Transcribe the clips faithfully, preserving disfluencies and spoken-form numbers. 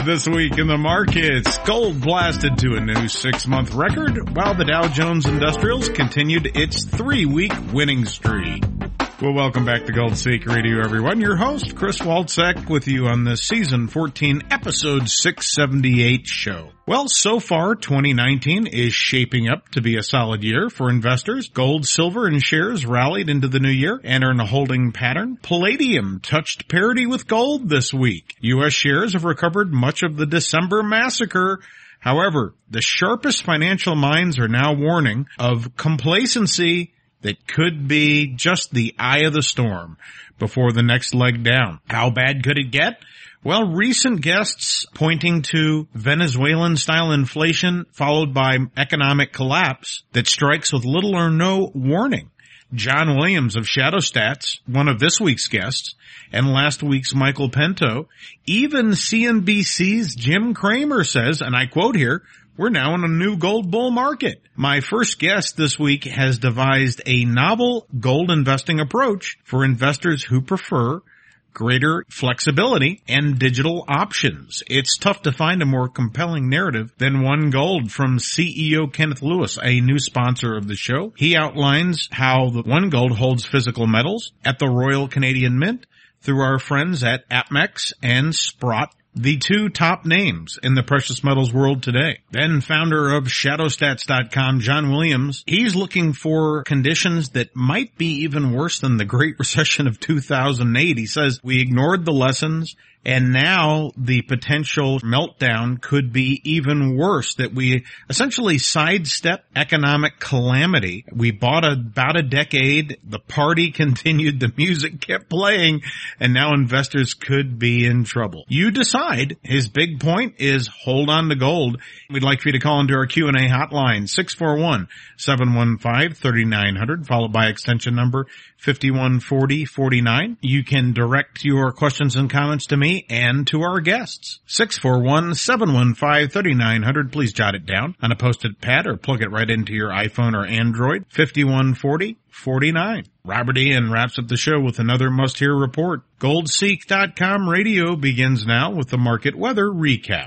This week in the markets, gold blasted to a new six-month record, while the Dow Jones Industrials continued its three-week winning streak. Well, welcome back to Gold Seek Radio, everyone. Your host, Chris Walczek, with you on the Season fourteen, Episode six seventy-eight show. Well, so far, twenty nineteen is shaping up to be a solid year for investors. Gold, silver, and shares rallied into the new year and are in a holding pattern. Palladium touched parity with gold this week. U S shares have recovered much of the December massacre. However, the sharpest financial minds are now warning of complacency that could be just the eye of the storm before the next leg down. How bad could it get? Well, recent guests pointing to Venezuelan-style inflation followed by economic collapse that strikes with little or no warning. John Williams of ShadowStats, one of this week's guests, and last week's Michael Pinto. Even C N B C's Jim Cramer says, and I quote here, "We're now in a new gold bull market." My first guest this week has devised a novel gold investing approach for investors who prefer greater flexibility and digital options. It's tough to find a more compelling narrative than One Gold from C E O Kenneth Lewis, a new sponsor of the show. He outlines how the One Gold holds physical metals at the Royal Canadian Mint through our friends at APMEX and Sprott, the two top names in the precious metals world today. Then founder of shadow stats dot com, John Williams, he's looking for conditions that might be even worse than the Great Recession of two thousand eight. He says, we ignored the lessons, and now the potential meltdown could be even worse, that we essentially sidestep economic calamity. We bought a, about a decade, the party continued, the music kept playing, and now investors could be in trouble. You decide. His big point is hold on to gold. We'd like for you to call into our Q and A hotline, six four one, seven one five, three nine zero zero, followed by extension number fifty-one forty forty-nine. You can direct your questions and comments to me and to our guests. six four one, seven one five, three nine zero zero. Please jot it down on a post-it pad or plug it right into your iPhone or Android. fifty-one forty forty-nine. Robert Ian wraps up the show with another must-hear report. gold seek dot com radio begins now with the market weather recap.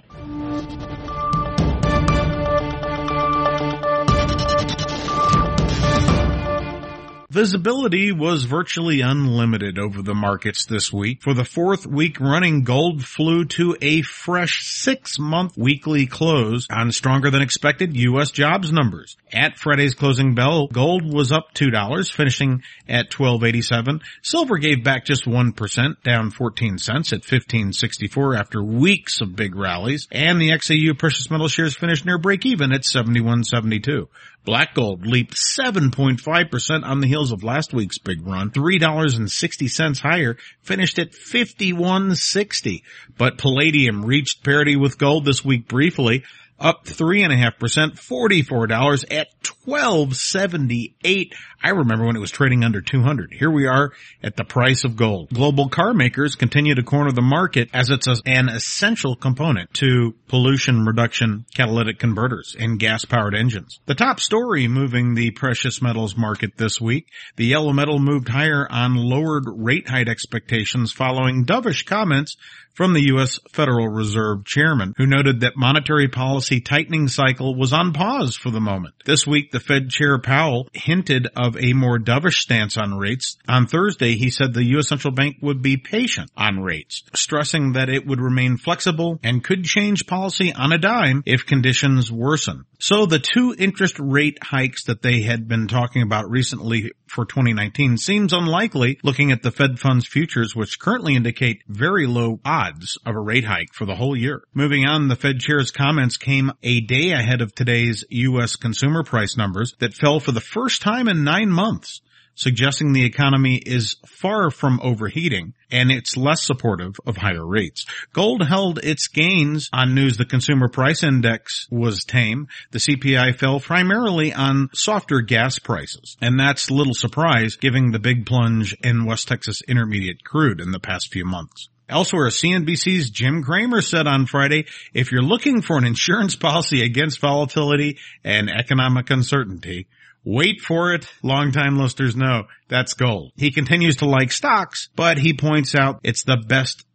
Visibility was virtually unlimited over the markets this week. For the fourth week running, gold flew to a fresh six-month weekly close on stronger than expected U S jobs numbers. At Friday's closing bell, gold was up two dollars, finishing at twelve eighty-seven. Silver gave back just one percent, down fourteen cents at fifteen sixty-four after weeks of big rallies. And the X A U precious metal shares finished near break-even at seventy-one seventy-two. Black gold leaped seven point five percent on the heels of last week's big run, three dollars and sixty cents higher, finished at fifty-one sixty. But palladium reached parity with gold this week briefly, up three point five percent, forty-four dollars at twelve seventy-eight. I remember when it was trading under two hundred. Here we are at the price of gold. Global car makers continue to corner the market as it's an essential component to pollution reduction catalytic converters in gas-powered engines. The top story moving the precious metals market this week, the yellow metal moved higher on lowered rate hike expectations following dovish comments from the U S Federal Reserve Chairman, who noted that monetary policy tightening cycle was on pause for the moment. This week, the Fed Chair Powell hinted of a more dovish stance on rates. On Thursday, he said the U S Central Bank would be patient on rates, stressing that it would remain flexible and could change policy on a dime if conditions worsen. So the two interest rate hikes that they had been talking about recently for twenty nineteen seems unlikely, looking at the Fed funds futures, which currently indicate very low odds of a rate hike for the whole year. Moving on, the Fed chair's comments came a day ahead of today's U S consumer price numbers that fell for the first time in nine months, suggesting the economy is far from overheating and it's less supportive of higher rates. Gold held its gains on news the consumer price index was tame. The C P I fell primarily on softer gas prices, and that's little surprise given the big plunge in West Texas Intermediate crude in the past few months. Elsewhere, C N B C's Jim Cramer said on Friday, if you're looking for an insurance policy against volatility and economic uncertainty, wait for it. Longtime listeners know that's gold. He continues to like stocks, but he points out it's the best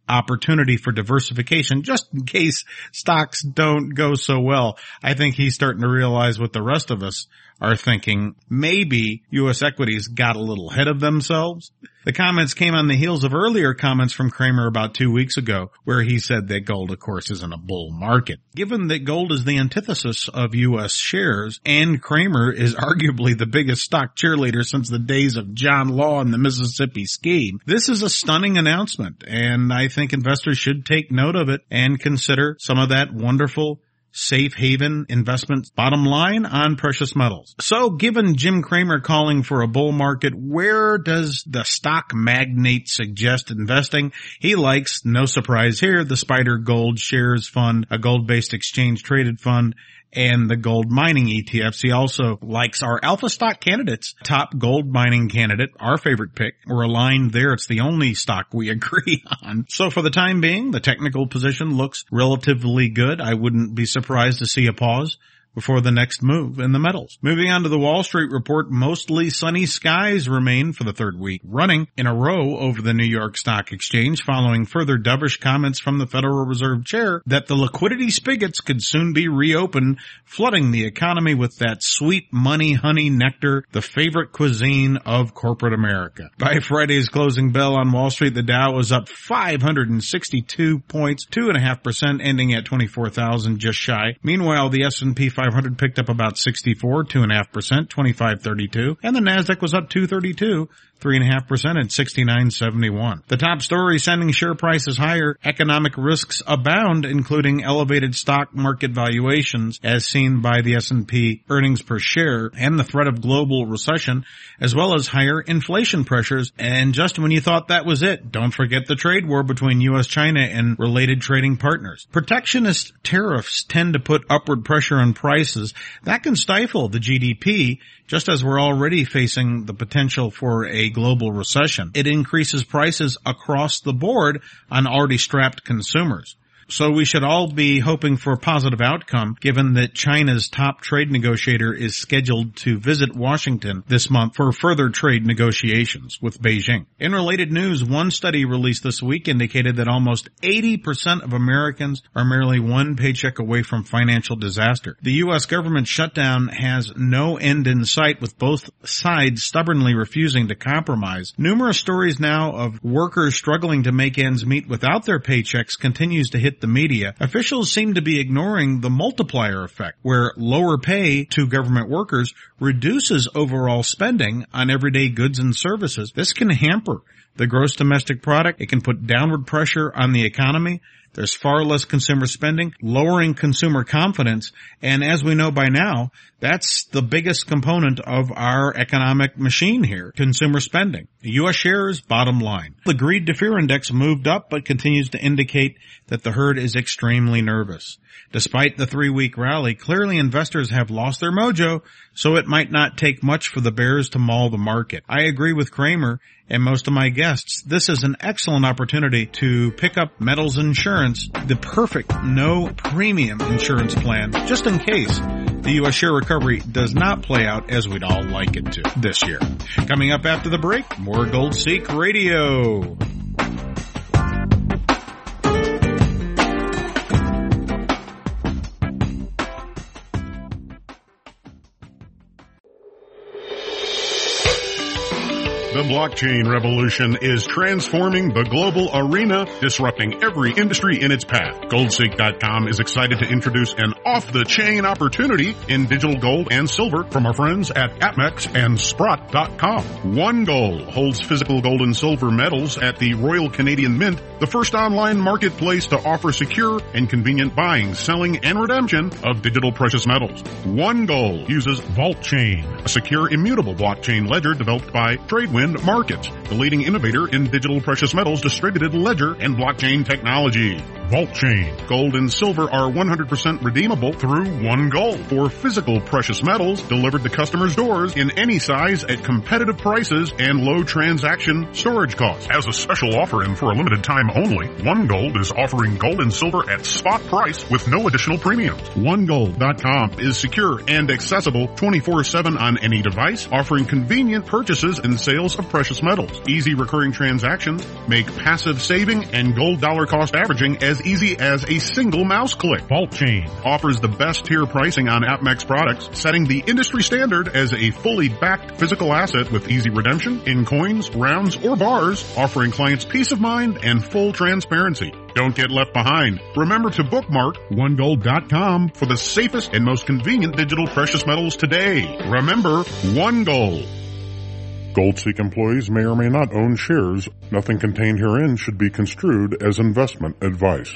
opportunity for diversification just in case stocks don't go so well. I think he's starting to realize what the rest of us are thinking. Maybe U S equities got a little ahead of themselves. The comments came on the heels of earlier comments from Cramer about two weeks ago, where he said that gold, of course, is in a bull market. Given that gold is the antithesis of U S shares, and Cramer is arguably the biggest stock cheerleader since the days of John Law and the Mississippi Scheme, this is a stunning announcement, and I think investors should take note of it and consider some of that wonderful safe haven investment bottom line on precious metals. So given Jim Cramer calling for a bull market, where does the stock magnate suggest investing? He likes, no surprise here, the Spider Gold Shares Fund, a gold-based exchange-traded fund, and the gold mining E T Fs. He also likes our alpha stock candidates. Top gold mining candidate, our favorite pick. We're aligned there. It's the only stock we agree on. So for the time being, the technical position looks relatively good. I wouldn't be surprised to see a pause before the next move in the metals. Moving on to the Wall Street report, mostly sunny skies remain for the third week running in a row over the New York Stock Exchange, following further dovish comments from the Federal Reserve Chair that the liquidity spigots could soon be reopened, flooding the economy with that sweet money honey nectar, the favorite cuisine of corporate America. By Friday's closing bell on Wall Street, the Dow was up five hundred sixty-two points, two point five percent, ending at twenty-four thousand just shy. Meanwhile, the S and P five hundred picked up about sixty-four, two point five percent, twenty-five thirty-two, and the Nasdaq was up two thirty-two, three point five percent at sixty-nine seventy-one. The top story sending share prices higher, economic risks abound, including elevated stock market valuations as seen by the S and P earnings per share and the threat of global recession, as well as higher inflation pressures. And just when you thought that was it, don't forget the trade war between U S China and related trading partners. Protectionist tariffs tend to put upward pressure on prices. That can stifle the G D P, just as we're already facing the potential for a global recession. It increases prices across the board on already strapped consumers. So we should all be hoping for a positive outcome, given that China's top trade negotiator is scheduled to visit Washington this month for further trade negotiations with Beijing. In related news, one study released this week indicated that almost eighty percent of Americans are merely one paycheck away from financial disaster. The U S government shutdown has no end in sight, with both sides stubbornly refusing to compromise. Numerous stories now of workers struggling to make ends meet without their paychecks continues to hit the media. Officials seem to be ignoring the multiplier effect, where lower pay to government workers reduces overall spending on everyday goods and services. This can hamper the gross domestic product. It can put downward pressure on the economy. There's far less consumer spending, lowering consumer confidence, and as we know by now, that's the biggest component of our economic machine here, consumer spending. U S shares, bottom line. The greed to fear index moved up, but continues to indicate that the herd is extremely nervous. Despite the three-week rally, clearly investors have lost their mojo, so it might not take much for the bears to maul the market. I agree with Cramer and most of my guests. This is an excellent opportunity to pick up metals insurance, the perfect no premium insurance plan, just in case the U S share recovery does not play out as we'd all like it to this year. Coming up after the break, more Gold Seek Radio. The blockchain revolution is transforming the global arena, disrupting every industry in its path. Goldseek dot com is excited to introduce an off-the-chain opportunity in digital gold and silver from our friends at APMEX and Sprott dot com. One Gold holds physical gold and silver metals at the Royal Canadian Mint, the first online marketplace to offer secure and convenient buying, selling, and redemption of digital precious metals. One Gold uses VaultChain, a secure, immutable blockchain ledger developed by Tradewind Markets, the leading innovator in digital precious metals, distributed ledger, and blockchain technology. VaultChain. Gold and silver are one hundred percent redeemable through One Gold for physical precious metals delivered to customers' doors in any size at competitive prices and low transaction storage costs. As a special offer and for a limited time only, One Gold is offering gold and silver at spot price with no additional premiums. One Gold dot com is secure and accessible twenty-four seven on any device, offering convenient purchases and sales of precious metals. Easy recurring transactions make passive saving and gold dollar cost averaging as easy as a single mouse click. Vault Chain offers the best tier pricing on AppMex products, setting the industry standard as a fully backed physical asset with easy redemption in coins, rounds, or bars, offering clients peace of mind and full transparency. Don't get left behind. Remember to bookmark one gold dot com for the safest and most convenient digital precious metals today. Remember, OneGold. GoldSeek employees may or may not own shares. Nothing contained herein should be construed as investment advice.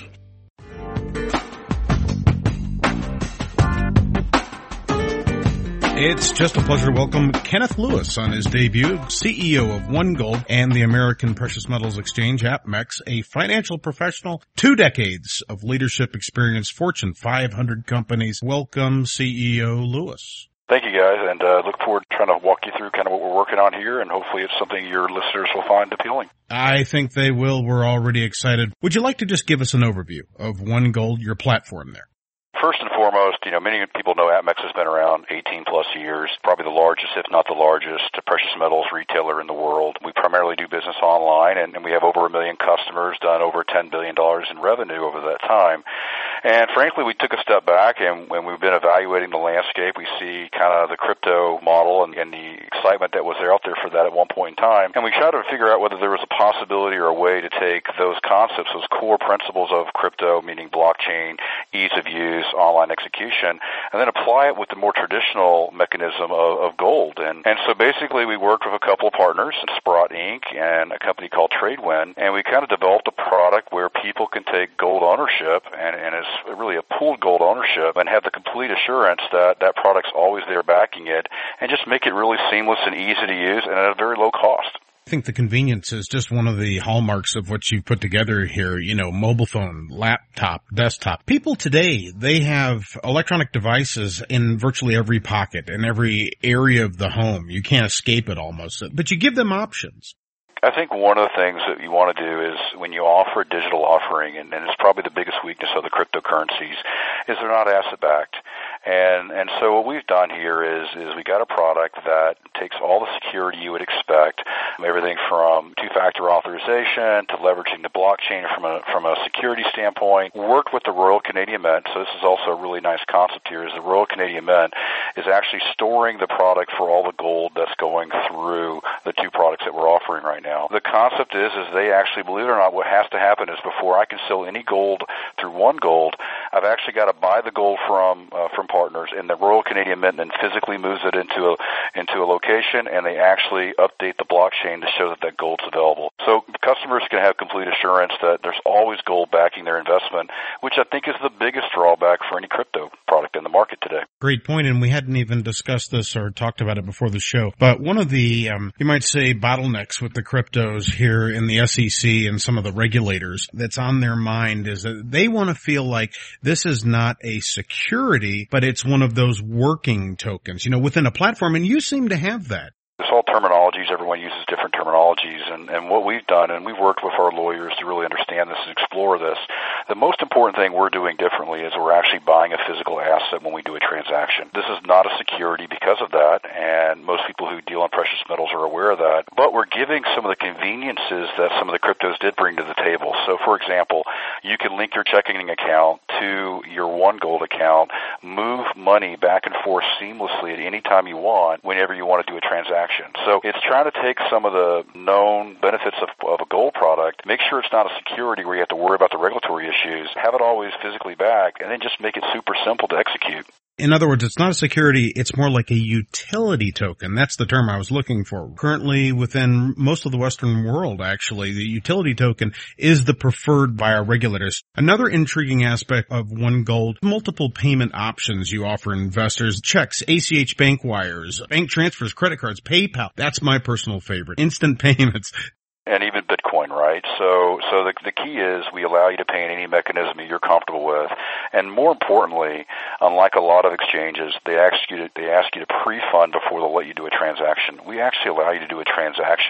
It's just a pleasure to welcome Kenneth Lewis on his debut, C E O of OneGold and the American Precious Metals Exchange, AppMex, a financial professional, two decades of leadership experience, Fortune five hundred companies. Welcome, C E O Lewis. Thank you, guys, and uh, look forward to trying to walk you through kind of what we're working on here, and hopefully it's something your listeners will find appealing. I think they will. We're already excited. Would you like to just give us an overview of OneGold, your platform there? First and foremost, you know, many people know AppMex has been around eighteen plus years, probably the largest, if not the largest, precious metals retailer in the world. We primarily do business online, and, and we have over a million customers, done over ten billion dollars in revenue over that time. And frankly, we took a step back, and when we've been evaluating the landscape, we see kind of the crypto model and, and the excitement that was there out there for that at one point in time. And we tried to figure out whether there was a possibility or a way to take those concepts, those core principles of crypto, meaning blockchain, ease of use, online execution, and then apply it with the more traditional mechanism of, of gold. And, and so basically we worked with a couple of partners, Sprott Incorporated and a company called Tradewin, and we kind of developed a product where people can take gold ownership, and, and it's really a pooled gold ownership, and have the complete assurance that that product's always there backing it, and just make it really seamless and easy to use and at a very low cost. I think the convenience is just one of the hallmarks of what you've put together here. You know, mobile phone, laptop, desktop. People today, they have electronic devices in virtually every pocket, in every area of the home. You can't escape it almost, but you give them options. I think one of the things that you want to do is when you offer a digital offering, and, and it's probably the biggest weakness of the cryptocurrencies, is they're not asset-backed. And and so what we've done here is is we got a product that takes all the security you would expect, everything from two-factor authorization to leveraging the blockchain from a from a security standpoint. Worked with the Royal Canadian Mint, so this is also a really nice concept here. Is the Royal Canadian Mint is actually storing the product for all the gold that's going through the two products that we're offering right now. The concept is is they actually, believe it or not, what has to happen is before I can sell any gold through OneGold, I've actually got to buy the gold from uh, from partners, and the Royal Canadian Mint then physically moves it into a into a location, and they actually update the blockchain to show that that gold's available. So customers can have complete assurance that there's always gold backing their investment, which I think is the biggest drawback for any crypto product in the market today. Great point, and we hadn't even discussed this or talked about it before the show, but one of the, um, you might say, bottlenecks with the cryptos here in the S E C and some of the regulators that's on their mind is that they want to feel like this is not a security, but it's one of those working tokens, you know, within a platform, and you seem to have that. It's all terminologies. Everyone uses different terminologies. And, and what we've done, and we've worked with our lawyers to really understand this and explore this, the most important thing we're doing differently is we're actually buying a physical asset when we do a transaction. This is not a security because of that, and most people who deal in precious metals are aware of that. But we're giving some of the conveniences that some of the cryptos did bring to the table. So, for example, you can link your checking account to your OneGold account, move money back and forth seamlessly at any time you want whenever you want to do a transaction. So it's trying to take some of the known benefits of, of a gold product, make sure it's not a security where you have to worry about the regulatory issues, have it always physically back, and then just make it super simple to execute. In other words, it's not a security, it's more like a utility token. That's the term I was looking for. Currently, within most of the Western world, actually, the utility token is the preferred by our regulators. Another intriguing aspect of OneGold, multiple payment options you offer investors, checks, A C H bank wires, bank transfers, credit cards, PayPal. That's my personal favorite. Instant payments. And even Bitcoin, right? So, so the, the key is we allow you to pay in any mechanism that you're comfortable with. And more importantly, unlike a lot of exchanges, they ask you to, they ask you to pre-fund before they'll let you do a transaction. We actually allow you to do a transaction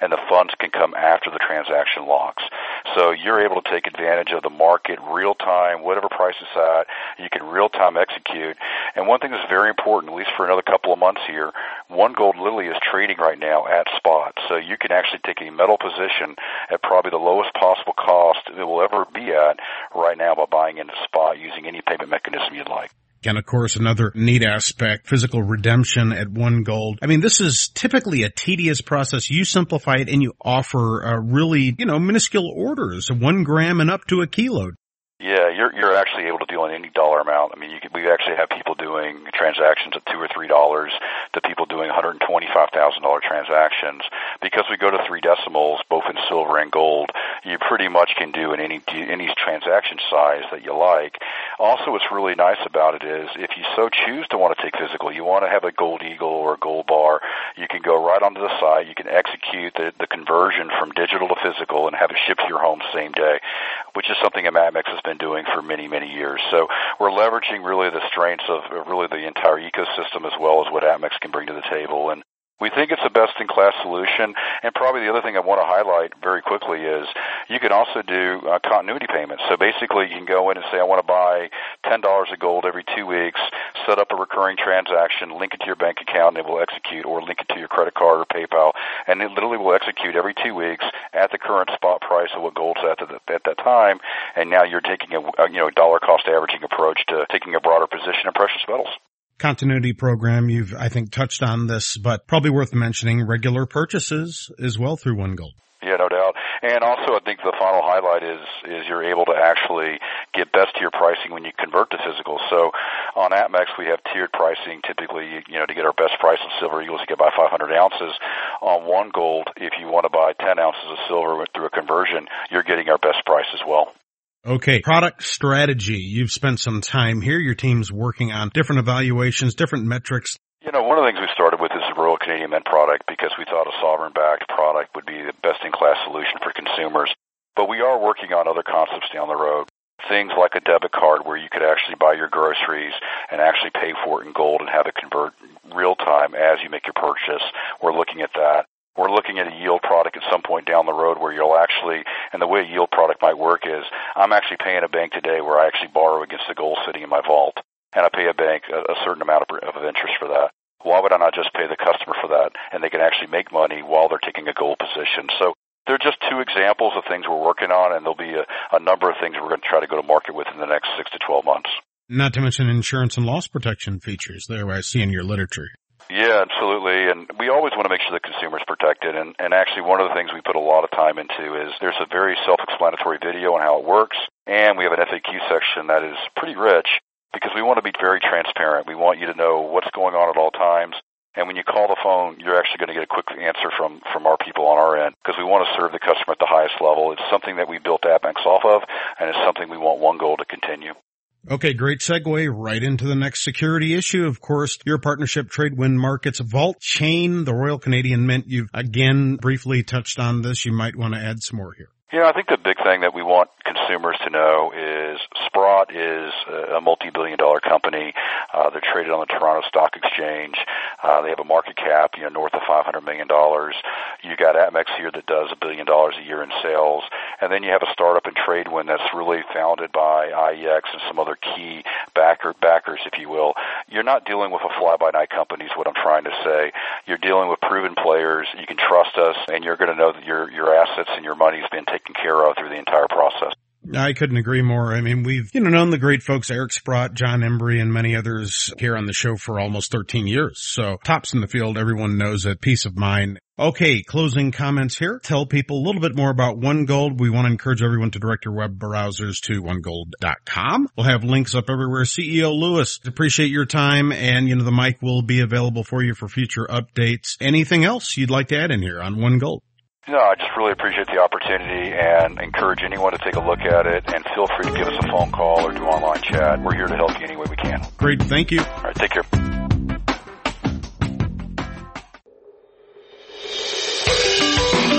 and the funds can come after the transaction locks. So you're able to take advantage of the market real time, whatever price it's at, you can real time execute. And one thing that's very important, at least for another couple of months here, One Gold literally is trading right now at spot. So you can actually take a metal position at probably the lowest possible cost it will ever be at right now by buying into spot using any payment mechanism you'd like. And of course, another neat aspect, physical redemption at One Gold. I mean, this is typically a tedious process. You simplify it and you offer uh, really, you know, minuscule orders, one gram and up to a kilo. Yeah, you're you're actually able to deal in any dollar amount. I mean, you can, we actually have people doing transactions at two or three dollars to people doing one hundred twenty-five thousand dollar transactions. Because we go to three decimals, both in silver and gold, you pretty much can do in any any transaction size that you like. Also, what's really nice about it is if you so choose to want to take physical, you want to have a gold eagle or a gold bar, you can go right onto the site. You can execute the, the conversion from digital to physical and have it shipped to your home same day, which is something that APMEX has been doing for many, many years. So we're leveraging really the strengths of really the entire ecosystem as well as what APMEX can bring to the table. And we think it's a best-in-class solution. And probably the other thing I want to highlight very quickly is you can also do uh, continuity payments. So basically you can go in and say, I want to buy ten dollars of gold every two weeks, set up a recurring transaction, link it to your bank account, and it will execute, or link it to your credit card or PayPal, and it literally will execute every two weeks at the current spot price of what gold's at, the, at that time. And now you're taking a, a you know dollar-cost averaging approach to taking a broader position in precious metals. Continuity program, you've, I think, touched on this, but probably worth mentioning regular purchases as well through One Gold. Yeah, no doubt. And also, I think the final highlight is is you're able to actually get best tier pricing when you convert to physical. So on APMEX, we have tiered pricing. Typically, you know, to get our best price on silver eagles, you can buy five hundred ounces. On One Gold, if you want to buy ten ounces of silver through a conversion, you're getting our best price as well. Okay, product strategy. You've spent some time here. Your team's working on different evaluations, different metrics. You know, one of the things we started with is the Royal Canadian Mint product because we thought a sovereign-backed product would be the best-in-class solution for consumers. But we are working on other concepts down the road. Things like a debit card where you could actually buy your groceries and actually pay for it in gold and have it convert real time as you make your purchase. We're looking at that. We're looking at a yield product at some point down the road where you'll actually, and the way a yield product might work is, I'm actually paying a bank today where I actually borrow against the gold sitting in my vault, and I pay a bank a, a certain amount of, of interest for that. Why would I not just pay the customer for that, and they can actually make money while they're taking a gold position? So they're just two examples of things we're working on, and there'll be a, a number of things we're going to try to go to market with in the next six to twelve months. Not to mention insurance and loss protection features there I see in your literature. Yeah, absolutely. And we always want to make sure the consumer's protected. And, and actually one of the things we put a lot of time into is there's a very self-explanatory video on how it works. And we have an F A Q section that is pretty rich because we want to be very transparent. We want you to know what's going on at all times. And when you call the phone, you're actually going to get a quick answer from, from our people on our end because we want to serve the customer at the highest level. It's something that we built APMEX off of, and it's something we want One Gold to continue. Okay, great segue right into the next security issue. Of course, your partnership, Tradewin Markets, Vault Chain, the Royal Canadian Mint. You've again briefly touched on this. You might want to add some more here. Yeah, I think the big thing that we want consumers to know is Sprott is a multi-billion dollar company. Uh, they're traded on the Toronto Stock Exchange. Uh, they have a market cap, you know, north of five hundred million dollars. You got APMEX here that does a billion dollars a year in sales. And then you have a startup in Tradewin that's really founded by I E X and some other key backer, backers, if you will. You're not dealing with a fly-by-night company is what I'm trying to say. You're dealing with proven players. You can trust us, and you're going to know that your, your assets and your money has been taken care of through the entire process. I couldn't agree more. I mean, we've, you know, known the great folks, Eric Sprott, John Embry, and many others here on the show for almost thirteen years. So tops in the field, everyone knows it. Peace of mind. Okay, closing comments here. Tell people a little bit more about One Gold. We want to encourage everyone to direct your web browsers to one gold dot com. We'll have links up everywhere. C E O Lewis, appreciate your time, and, you know, the mic will be available for you for future updates. Anything else you'd like to add in here on One Gold? No, I just really appreciate the opportunity and encourage anyone to take a look at it, and feel free to give us a phone call or do online chat. We're here to help you any way we can. Great. Thank you. All right. Take care. The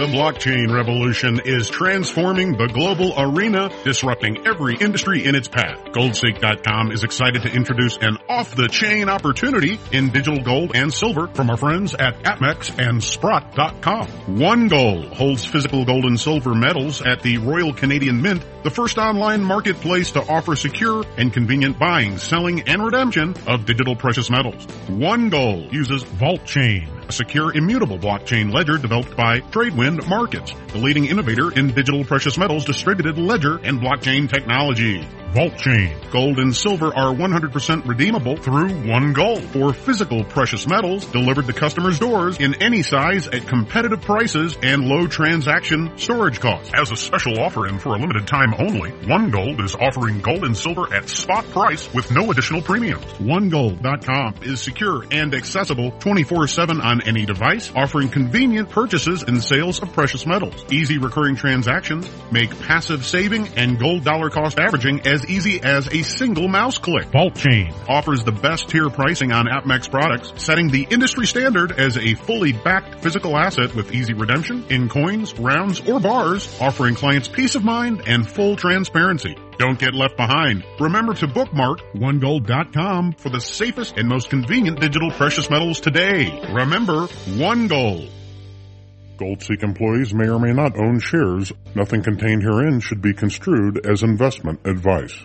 The blockchain revolution is transforming the global arena, disrupting every industry in its path. Goldseek dot com is excited to introduce an off-the-chain opportunity in digital gold and silver from our friends at Apmex and Sprott dot com. One Gold holds physical gold and silver metals at the Royal Canadian Mint, the first online marketplace to offer secure and convenient buying, selling, and redemption of digital precious metals. One Gold uses VaultChain, a secure, immutable blockchain ledger developed by Tradewind Markets, the leading innovator in digital precious metals, distributed ledger, and blockchain technology. VaultChain. Gold and silver are one hundred percent redeemable through One Gold for physical precious metals delivered to customers' doors in any size at competitive prices and low transaction storage costs. As a special offer and for a limited time only, One Gold is offering gold and silver at spot price with no additional premiums. One Gold dot com is secure and accessible twenty-four seven on any device, offering convenient purchases and sales of precious metals. Easy recurring transactions make passive saving and gold dollar cost averaging as easy as a single mouse click. VaultChain offers the best tier pricing on Apmex products, setting the industry standard as a fully backed physical asset with easy redemption in coins, rounds, or bars, offering clients peace of mind and full transparency. Don't get left behind. Remember to bookmark One Gold dot com for the safest and most convenient digital precious metals today. Remember, One Gold. Goldseek employees may or may not own shares. Nothing contained herein should be construed as investment advice.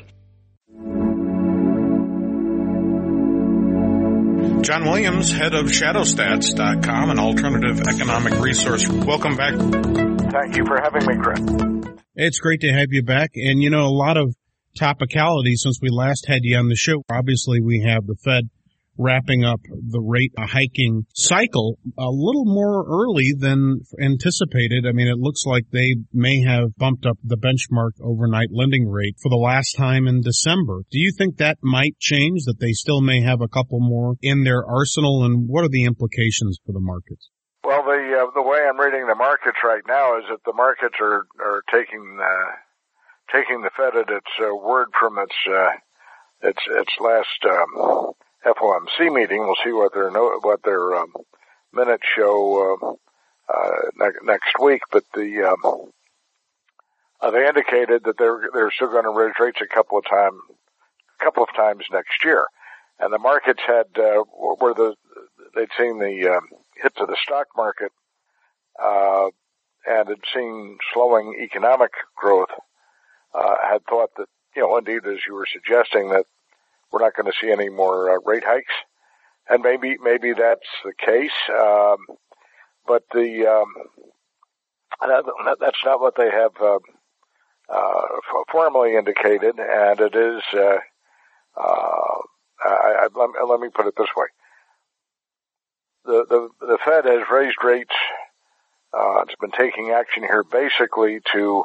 John Williams, head of Shadow Stats dot com, an alternative economic resource. Welcome back. Thank you for having me, Chris. It's great to have you back. And, you know, a lot of topicality since we last had you on the show. Obviously, we have the Fed wrapping up the rate hiking cycle a little more early than anticipated. I mean, it looks like they may have bumped up the benchmark overnight lending rate for the last time in December. Do you think that might change, that they still may have a couple more in their arsenal, and what are the implications for the markets? Well, the uh, the way I'm reading the markets right now is that the markets are are taking uh, taking the Fed at its uh, word from its uh, its its last um, F O M C meeting. We'll see what their no, what their um, minutes show uh, uh, ne- next week. But the um, uh, they indicated that they're they're still going to raise rates a couple of time, couple of times next year. And the markets had uh, where the they'd seen the um, hit to the stock market uh, and had seen slowing economic growth. Uh, had thought that, you know, indeed, as you were suggesting, that we're not going to see any more uh, rate hikes, and maybe maybe that's the case. Um, but the um, that, that's not what they have uh, uh, formally indicated, and it is. Uh, uh, I, I, let, let me put it this way: the the, the Fed has raised rates. Uh, it's been taking action here basically to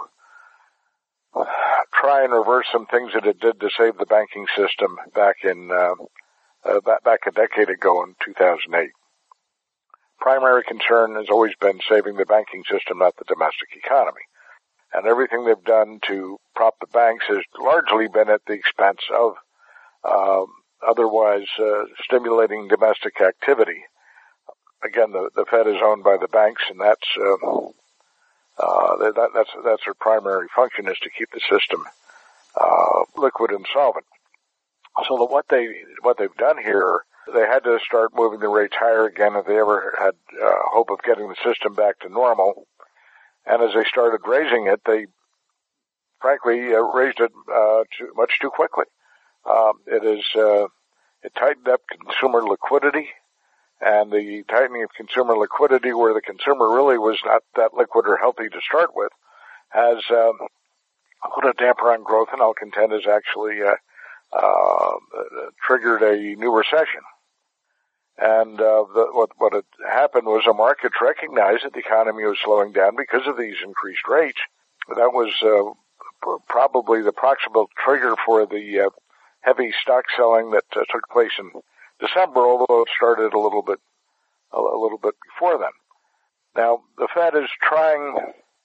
try and reverse some things that it did to save the banking system back in uh, uh, back a decade ago in two thousand eight. Primary concern has always been saving the banking system, not the domestic economy. And everything they've done to prop the banks has largely been at the expense of uh, otherwise uh, stimulating domestic activity. Again, the, the Fed is owned by the banks, and that's uh, Uh, that, that's, that's their primary function, is to keep the system, uh, liquid and solvent. So the, what they, what they've done here, they had to start moving the rates higher again if they ever had, uh, hope of getting the system back to normal. And as they started raising it, they, frankly, uh, raised it, uh, too, much too quickly. Um, it is, uh, it tightened up consumer liquidity. And the tightening of consumer liquidity, where the consumer really was not that liquid or healthy to start with, has um, put a damper on growth, and I'll contend has actually uh, uh, triggered a new recession. And uh, the, what, what had happened was the markets recognized that the economy was slowing down because of these increased rates. That was uh, probably the proximal trigger for the uh, heavy stock selling that uh, took place in December, although it started a little bit, a little bit before then. Now, the Fed is trying,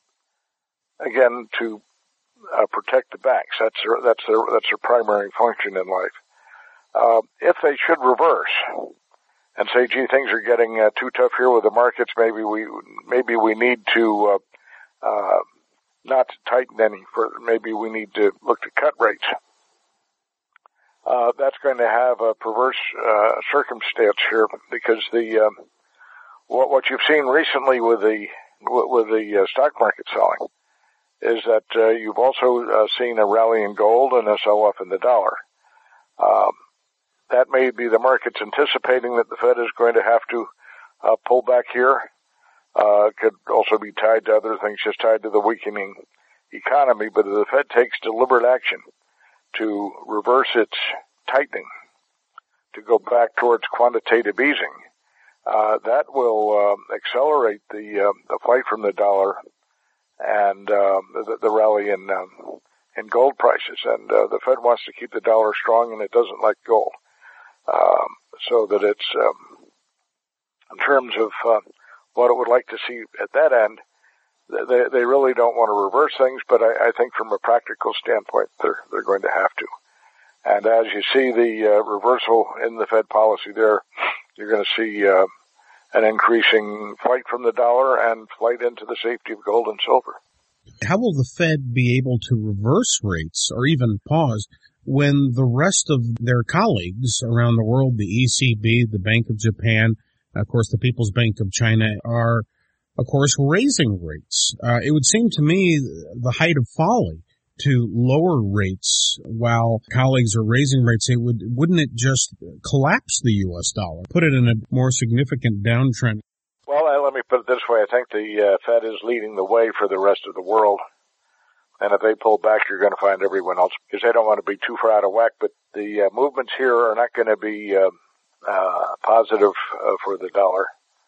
again, to uh, protect the banks. That's their, that's their, that's their primary function in life. Uh, if they should reverse and say, gee, things are getting uh, too tough here with the markets. Maybe we maybe we need to uh, uh, not tighten any further. Maybe we need to look to cut rates. Uh, that's going to have a perverse uh, circumstance here, because the um, what, what you've seen recently with the with the uh, stock market selling is that uh, you've also uh, seen a rally in gold and a sell-off in the dollar. Um, that may be the markets anticipating that the Fed is going to have to uh, pull back here. Uh, could also be tied to other things, just tied to the weakening economy. But if the Fed takes deliberate action to reverse its tightening, to go back towards quantitative easing, uh, that will uh, accelerate the, uh, the flight from the dollar and uh, the, the rally in um, in gold prices. And uh, the Fed wants to keep the dollar strong, and it doesn't like gold. Um, so that it's, um, in terms of uh, what it would like to see at that end, they they really don't want to reverse things, but I, I think from a practical standpoint, they're they're going to have to. And as you see the uh, reversal in the Fed policy there, you're going to see uh, an increasing flight from the dollar and flight into the safety of gold and silver. How will the Fed be able to reverse rates or even pause when the rest of their colleagues around the world, the E C B, the Bank of Japan, of course, the People's Bank of China, are, of course, raising rates? Uh, it would seem to me the height of folly to lower rates while colleagues are raising rates. It would, wouldn't it just collapse the U S dollar, put it in a more significant downtrend? Well, uh, let me put it this way. I think the uh, Fed is leading the way for the rest of the world. And if they pull back, you're going to find everyone else, because they don't want to be too far out of whack. But the uh, movements here are not going to be uh, uh, positive uh, for the dollar,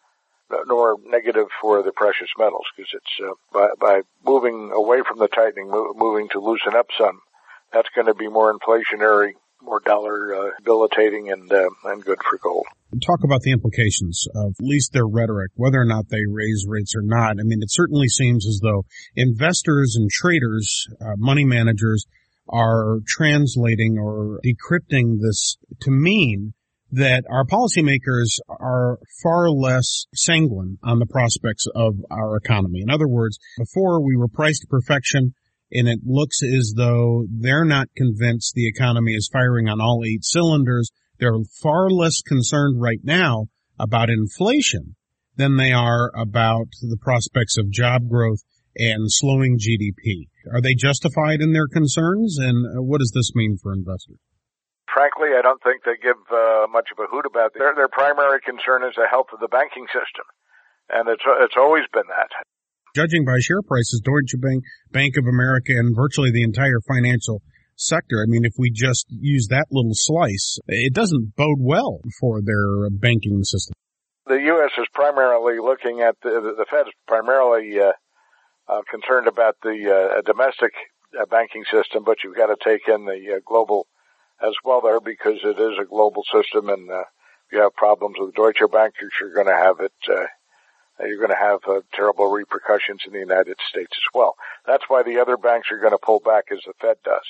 nor negative for the precious metals, because it's uh, by, by moving away from the tightening, mo- moving to loosen up some, that's going to be more inflationary, more dollar uh, debilitating, and uh, and good for gold. Talk about the implications of at least their rhetoric, whether or not they raise rates or not. I mean, it certainly seems as though investors and traders, uh, money managers, are translating or decrypting this to mean that our policymakers are far less sanguine on the prospects of our economy. In other words, before we were priced to perfection, and it looks as though they're not convinced the economy is firing on all eight cylinders. They're far less concerned right now about inflation than they are about the prospects of job growth and slowing G D P. Are they justified in their concerns, and what does this mean for investors? Frankly, I don't think they give uh, much of a hoot about it. Their, their primary concern is the health of the banking system, and it's it's always been that. Judging by share prices, Deutsche Bank, Bank of America, and virtually the entire financial sector, I mean, if we just use that little slice, it doesn't bode well for their banking system. The U S is primarily looking at, the, the Fed is primarily uh, uh, concerned about the uh, domestic uh, banking system, but you've got to take in the uh, global as well there, because it is a global system, and uh, if you have problems with Deutsche Bank, you're going to have it uh, you're going to have uh, terrible repercussions in the United States as well. That's why the other banks are going to pull back as the Fed does.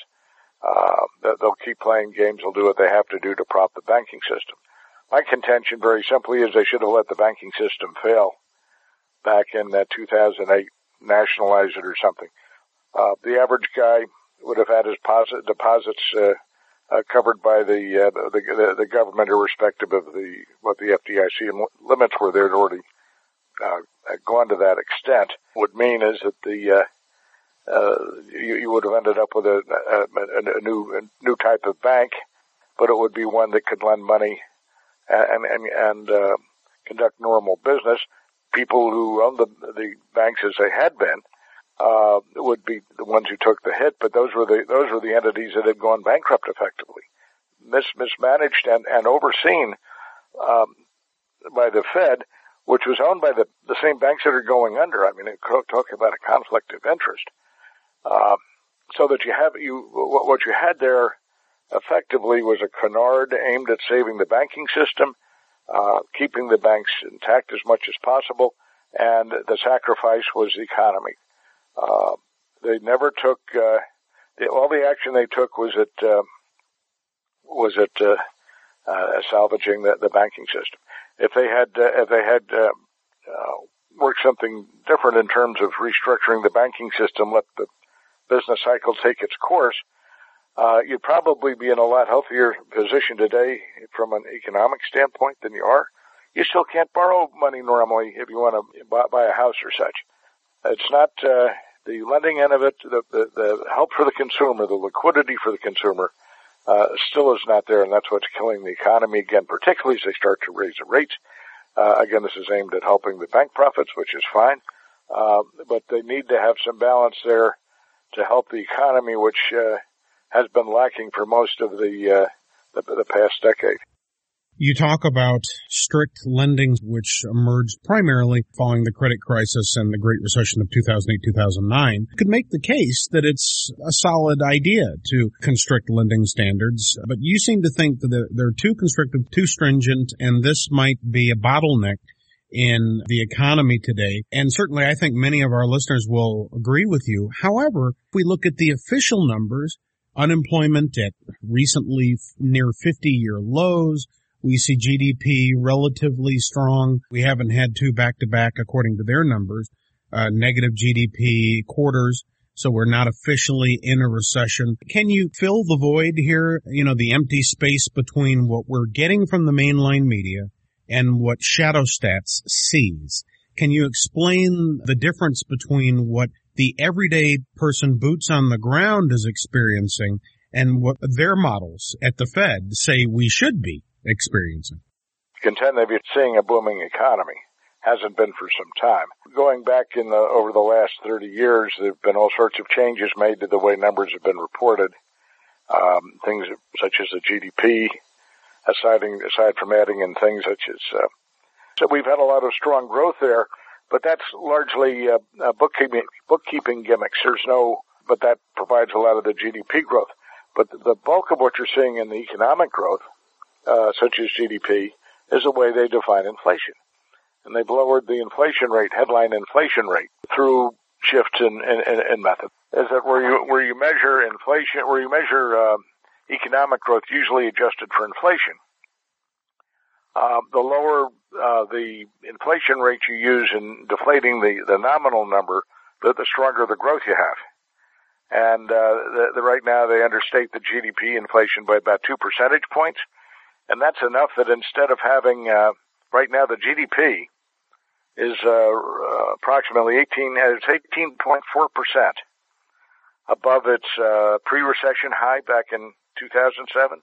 Uh, they'll keep playing games. They'll do what they have to do to prop the banking system. My contention, very simply, is they should have let the banking system fail back in uh, two thousand eight, nationalize it or something. Uh, the average guy would have had his posit- deposits uh, uh, covered by the, uh, the, the the government, irrespective of the what the F D I C limits were. They'd already Uh, gone to that extent. Would mean is that the uh, uh, you, you would have ended up with a, a, a new a new type of bank, but it would be one that could lend money and and and uh, conduct normal business. People who owned the the banks as they had been uh, would be the ones who took the hit, but those were the those were the entities that had gone bankrupt effectively, mis mismanaged and and overseen um, by the Fed, which was owned by the, the same banks that are going under. I mean, talking about a conflict of interest. Uh, so that you have, you, what you had there effectively was a canard aimed at saving the banking system, uh, keeping the banks intact as much as possible, and the sacrifice was the economy. Uh, they never took, uh, the, all the action they took was at, uh, was at, uh, uh, salvaging the, the banking system. if they had uh, if they had uh, uh, worked something different in terms of restructuring the banking system, let the business cycle take its course, uh, you'd probably be in a lot healthier position today from an economic standpoint than you are. You still can't borrow money normally if you want to buy, buy a house or such. It's not uh, the lending end of it, the, the, the help for the consumer, the liquidity for the consumer, uh, still is not there, and that's what's killing the economy again, particularly as they start to raise the rates. Uh, again, this is aimed at helping the bank profits, which is fine, uh, but they need to have some balance there to help the economy, which uh, has been lacking for most of the, uh, the the past decade. You talk about strict lending, which emerged primarily following the credit crisis and the Great Recession of two thousand eight, two thousand nine. You could make the case that it's a solid idea to constrict lending standards, but you seem to think that they're too constrictive, too stringent, and this might be a bottleneck in the economy today. And certainly I think many of our listeners will agree with you. However, if we look at the official numbers, unemployment at recently near fifty-year lows, we see G D P relatively strong. We haven't had two back-to-back, according to their numbers, uh, negative G D P quarters, so we're not officially in a recession. Can you fill the void here, you know, the empty space between what we're getting from the mainline media and what ShadowStats sees? Can you explain the difference between what the everyday person boots on the ground is experiencing and what their models at the Fed say we should be experiencing? Contend they've been seeing a booming economy. Hasn't been for some time. Going back in the, over the last thirty years, there have been all sorts of changes made to the way numbers have been reported. Um, things such as the G D P, aside, aside from adding in things such as, uh, so we've had a lot of strong growth there, but that's largely uh, uh, bookkeeping, bookkeeping gimmicks. There's no, but that provides a lot of the G D P growth. But the bulk of what you're seeing in the economic growth, Uh, such as G D P, is the way they define inflation. And they've lowered the inflation rate, headline inflation rate, through shifts in, in, in, in method. Is that where you, where you measure inflation, where you measure, uh, economic growth usually adjusted for inflation. Uh, the lower, uh, the inflation rate you use in deflating the, the nominal number, the, the stronger the growth you have. And, uh, the, the, right now they understate the G D P inflation by about two percentage points. And that's enough that instead of having, uh, right now the G D P is, uh, uh approximately eighteen, it's eighteen point four percent above its, uh, pre-recession high back in two thousand seven.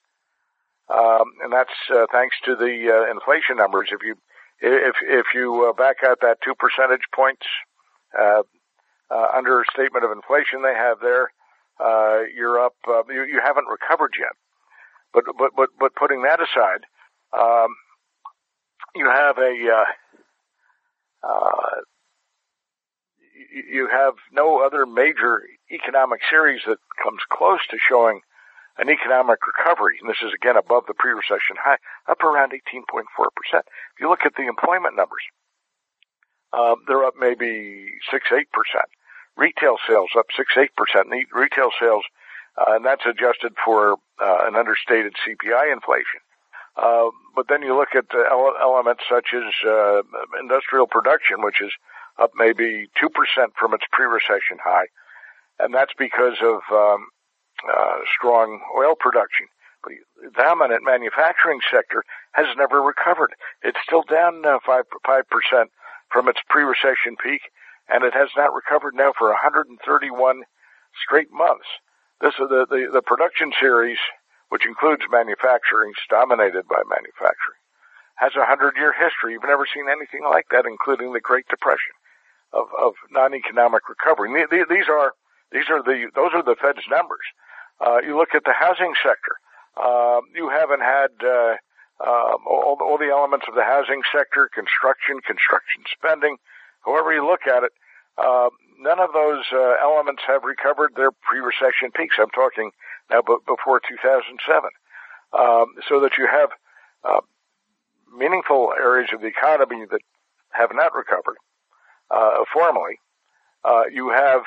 Um, and that's, uh, thanks to the, uh, inflation numbers. If you, if, if you, uh, back out that two percentage points, uh, uh, under statement of inflation they have there, uh, you're up, uh, you, you haven't recovered yet. But, but, but, but putting that aside, um, you have a, uh, uh, you have no other major economic series that comes close to showing an economic recovery. And this is again above the pre-recession high, up around eighteen point four percent. If you look at the employment numbers, um, they're up maybe six, eight percent. Retail sales up six, eight percent. Retail sales, Uh, and that's adjusted for uh, an understated C P I inflation. Uh, but then you look at uh, ele- elements such as uh, industrial production, which is up maybe two percent from its pre-recession high, and that's because of um, uh, strong oil production. But the dominant manufacturing sector has never recovered. It's still down uh, five percent from its pre-recession peak, and it has not recovered now for one hundred thirty-one straight months. This is the, the, the production series, which includes manufacturing, is dominated by manufacturing, has a hundred-year history. You've never seen anything like that, including the Great Depression of, of non-economic recovery. These are, these are the, those are the Fed's numbers. Uh, you look at the housing sector. Uh, you haven't had, uh, um, all, all the elements of the housing sector, construction, construction spending, however you look at it, uh, none of those uh, elements have recovered their pre-recession peaks. I'm talking now b- before two thousand seven. Um, so that you have uh, meaningful areas of the economy that have not recovered uh, formally. Uh, you have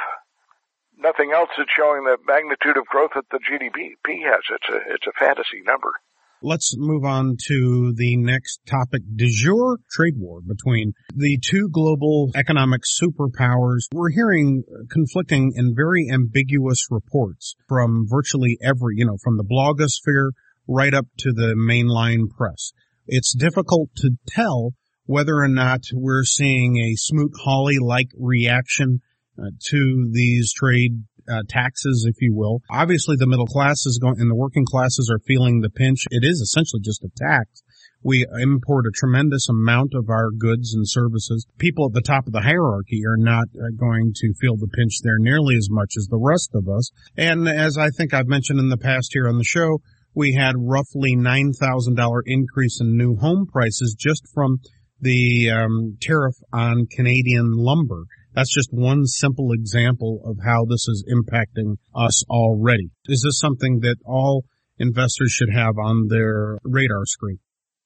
nothing else that's showing the magnitude of growth that the G D P has. It's a it's a fantasy number. Let's move on to the next topic du jour, trade war between the two global economic superpowers. We're hearing conflicting and very ambiguous reports from virtually every, you know, from the blogosphere right up to the mainline press. It's difficult to tell whether or not we're seeing a Smoot-Hawley-like reaction uh, to these trade Uh, taxes, if you will. Obviously, the middle class is going, and the working classes are feeling the pinch. It is essentially just a tax. We import a tremendous amount of our goods and services. People at the top of the hierarchy are not uh, going to feel the pinch there nearly as much as the rest of us. And as I think I've mentioned in the past here on the show, we had roughly nine thousand dollars increase in new home prices just from the um, tariff on Canadian lumber. That's just one simple example of how this is impacting us already. Is this something that all investors should have on their radar screen?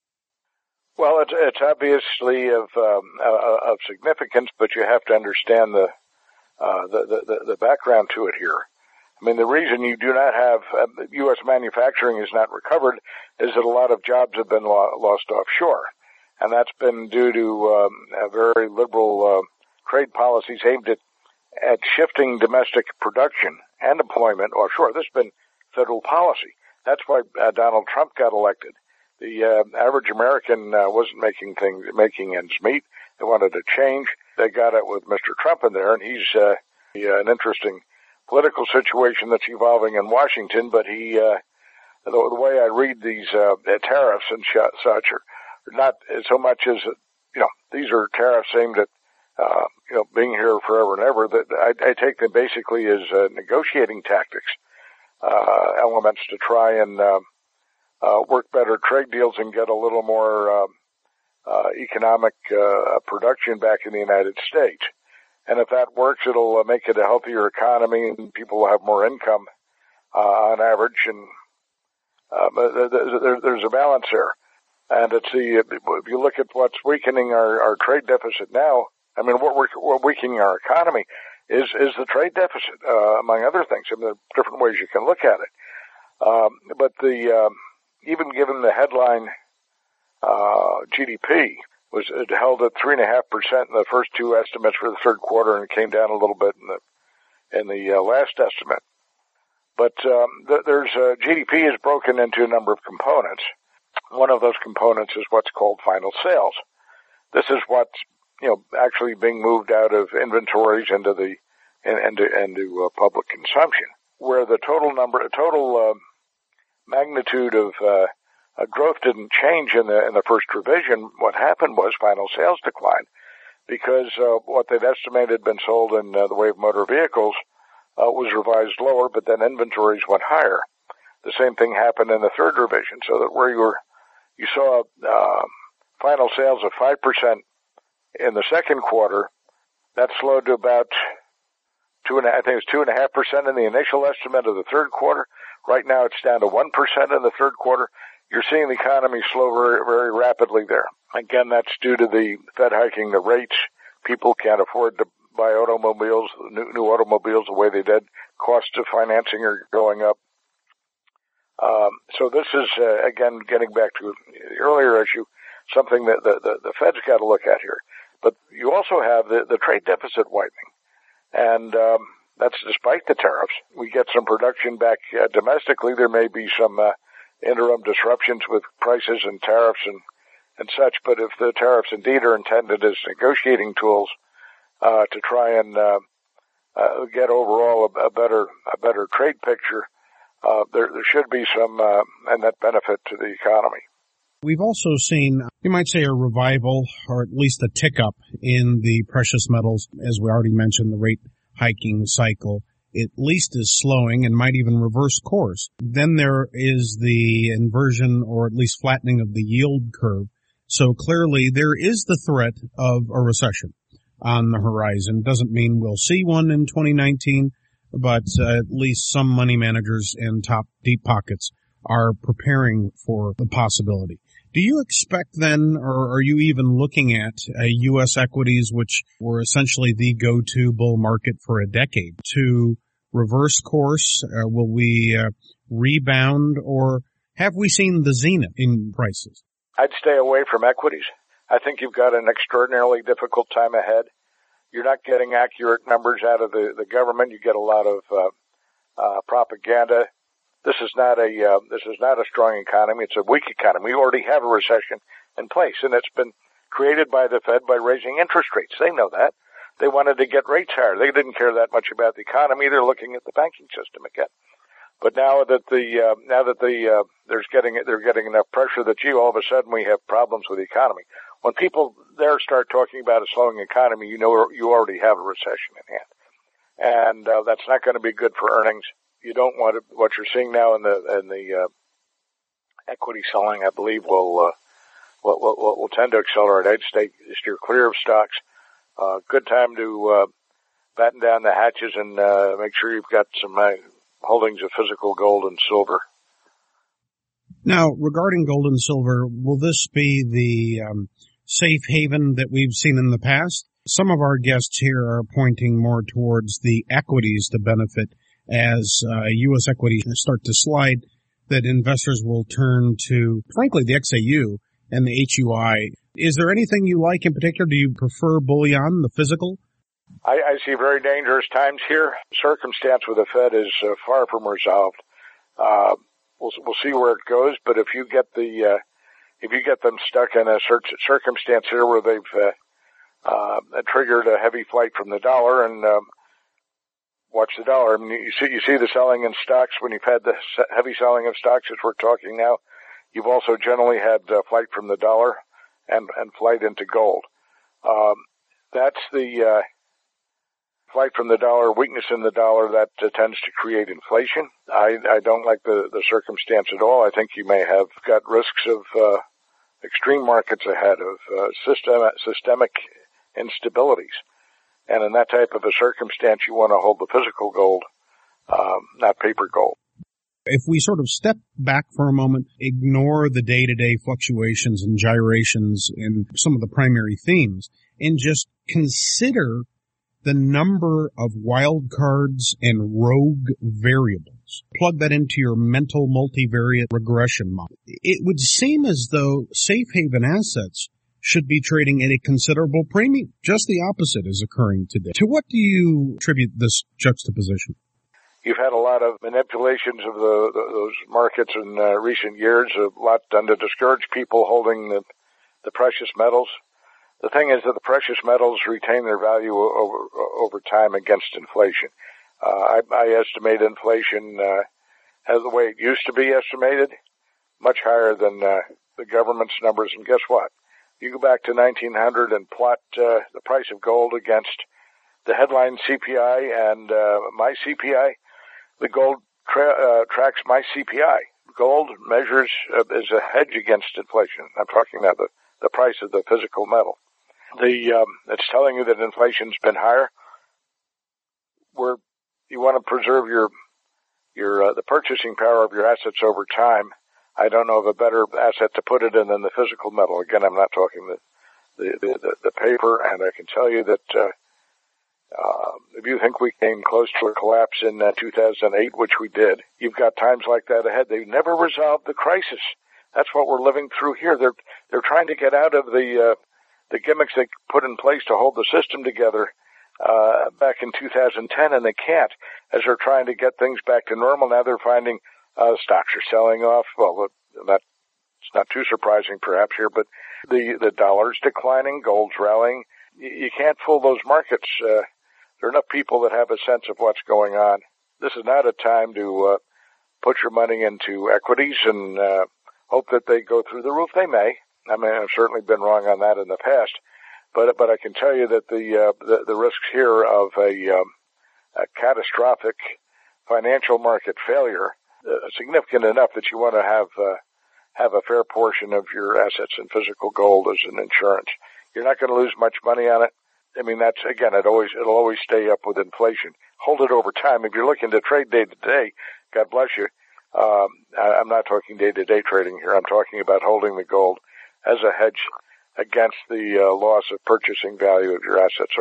Well, it's, it's obviously of um, uh, of significance, but you have to understand the, uh, the the the background to it here. I mean, the reason you do not have uh, U S manufacturing is not recovered is that a lot of jobs have been lo- lost offshore, and that's been due to um, a very liberal Uh, trade policies aimed at, at shifting domestic production and employment offshore. This has been federal policy. That's why uh, Donald Trump got elected. The uh, average American uh, wasn't making things, making ends meet. They wanted a change. They got it with Mister Trump in there, and he's uh, he, uh, an interesting political situation that's evolving in Washington. But he, uh, the, the way I read these uh, tariffs and sh- such are not so much as, you know, these are tariffs aimed at Uh, you know, being here forever and ever, that I, I take them basically as uh, negotiating tactics, uh, elements to try and uh, uh, work better trade deals and get a little more uh, uh, economic uh, production back in the United States. And if that works, it'll uh, make it a healthier economy, and people will have more income uh, on average. And uh, there, there's a balance there. And it's the if you look at what's weakening our, our trade deficit now. I mean, what we're, what weakening our economy is, is the trade deficit, uh, among other things. I mean, there are different ways you can look at it. Um, but the, um, even given the headline, uh, G D P was, it held at three and a half percent in the first two estimates for the third quarter, and it came down a little bit in the, in the uh, last estimate. But, um, th- there's, uh, G D P is broken into a number of components. One of those components is what's called final sales. This is what's, you know, actually being moved out of inventories into the, into, into uh, public consumption, where the total number, total, uh, magnitude of, uh, uh, growth didn't change in the, in the first revision. What happened was final sales declined because, uh, what they'd estimated had been sold in uh, the way of motor vehicles, uh, was revised lower, but then inventories went higher. The same thing happened in the third revision, so that where you were, you saw, uh, final sales of five percent in the second quarter, that slowed to about two and a, I think it was two and a half percent in the initial estimate of the third quarter. Right now, it's down to one percent in the third quarter. You're seeing the economy slow very, very rapidly there. Again, that's due to the Fed hiking the rates. People can't afford to buy automobiles, new, new automobiles the way they did. Costs of financing are going up. Um, so this is uh, again getting back to the earlier issue, something that the, the, the Fed's got to look at here. But you also have the, the trade deficit widening, and um, that's despite the tariffs. We get some production back uh, domestically. There may be some uh, interim disruptions with prices and tariffs and, and such, but if the tariffs indeed are intended as negotiating tools uh, to try and uh, uh, get overall a, a better a better trade picture, uh, there, there should be some uh, a net benefit to the economy. We've also seen, you might say, a revival, or at least a tick up in the precious metals. As we already mentioned, the rate hiking cycle at least is slowing and might even reverse course. Then there is the inversion, or at least flattening of the yield curve. So clearly there is the threat of a recession on the horizon. Doesn't mean we'll see one in twenty nineteen, but uh, at least some money managers and top deep pockets are preparing for the possibility. Do you expect then, or are you even looking at uh, U S equities, which were essentially the go-to bull market for a decade, to reverse course? Uh, will we uh, rebound, or Have we seen the zenith in prices? I'd stay away from equities. I think you've got an extraordinarily difficult time ahead. You're not getting accurate numbers out of the, the government. You get a lot of uh, uh, propaganda. This is not a uh, this is not a strong economy. It's a weak economy. We already have a recession in place, and it's been created by the Fed by raising interest rates. They know that. They wanted to get rates higher. They didn't care that much about the economy. They're looking at the banking system again. But now that the uh, now that the uh, there's getting they're getting enough pressure that gee, all of a sudden we have problems with the economy. When people there start talking about a slowing economy, you know you already have a recession in hand, and uh, that's not going to be good for earnings. You don't want to, what you're seeing now in the in the uh, equity selling, I believe, will, uh, will will will tend to accelerate. I'd stay steer clear of stocks. Uh, good time to uh, batten down the hatches and uh, make sure you've got some uh, holdings of physical gold and silver. Now, regarding gold and silver, will this be the um, safe haven that we've seen in the past? Some of our guests here are pointing more towards the equities to benefit as uh, U S equities start to slide, that investors will turn to, frankly, the X A U and the H U I. Is there anything you like in particular? Do you prefer bullion, the physical? I, I see very dangerous times here. Circumstance with the Fed is uh, far from resolved. Uh, we'll, we'll see where it goes, but if you get the, uh, if you get them stuck in a circumstance here where they've, uh, uh, triggered a heavy flight from the dollar and, um, watch the dollar. I mean, you see, you see the selling in stocks when you've had the heavy selling of stocks as we're talking now. You've also generally had uh, flight from the dollar and, and flight into gold. Um, that's the, uh, flight from the dollar, weakness in the dollar that uh, tends to create inflation. I, I don't like the, the circumstance at all. I think you may have got risks of, uh, extreme markets ahead of, uh, system, systemic instabilities. And in that type of a circumstance, you want to hold the physical gold, um, not paper gold. If we sort of step back for a moment, ignore the day-to-day fluctuations and gyrations in some of the primary themes, and just consider the number of wildcards and rogue variables. Plug that into your mental multivariate regression model. It would seem as though safe haven assets should be trading at a considerable premium. Just the opposite is occurring today. To what do you attribute this juxtaposition? You've had a lot of manipulations of the, the, those markets in uh, recent years, a lot done to discourage people holding the, the precious metals. The thing is that the precious metals retain their value over, over time against inflation. Uh, I, I estimate inflation uh, as the way it used to be estimated, much higher than uh, the government's numbers. And guess what? You go back to nineteen hundred and plot uh, the price of gold against the headline C P I and uh, my C P I. The gold tra- uh, tracks my C P I. Gold measures uh, is a hedge against inflation. I'm talking about the, the price of the physical metal. The um, it's telling you that inflation's been higher. Where you want to preserve your your uh, the purchasing power of your assets over time. I don't know of a better asset to put it in than the physical metal. Again, I'm not talking the the the, the, the paper, and I can tell you that uh, uh, if you think we came close to a collapse in uh, two thousand eight, which we did, you've got times like that ahead. They've never resolved the crisis. That's what we're living through here. They're they're trying to get out of the uh, the gimmicks they put in place to hold the system together uh, back in two thousand ten, and they can't. As they're trying to get things back to normal, now they're finding uh, stocks are selling off. Well, that's not too surprising perhaps here, but the the dollar's declining, gold's rallying. You, you can't fool those markets. Uh, there are enough people that have a sense of what's going on. This is not a time to uh, put your money into equities and uh, hope that they go through the roof. They may. I mean, I've certainly been wrong on that in the past, but but I can tell you that the uh, the, the risks here of a, um, a catastrophic financial market failure uh, significant enough that you want to have uh, have a fair portion of your assets in physical gold as an insurance. You're not going to lose much money on it. I mean, that's again, it always it'll always stay up with inflation. Hold it over time. If you're looking to trade day to day, God bless you. Um, I, I'm not talking day to day trading here. I'm talking about holding the gold. as a hedge against the uh, loss of purchasing value of your assets over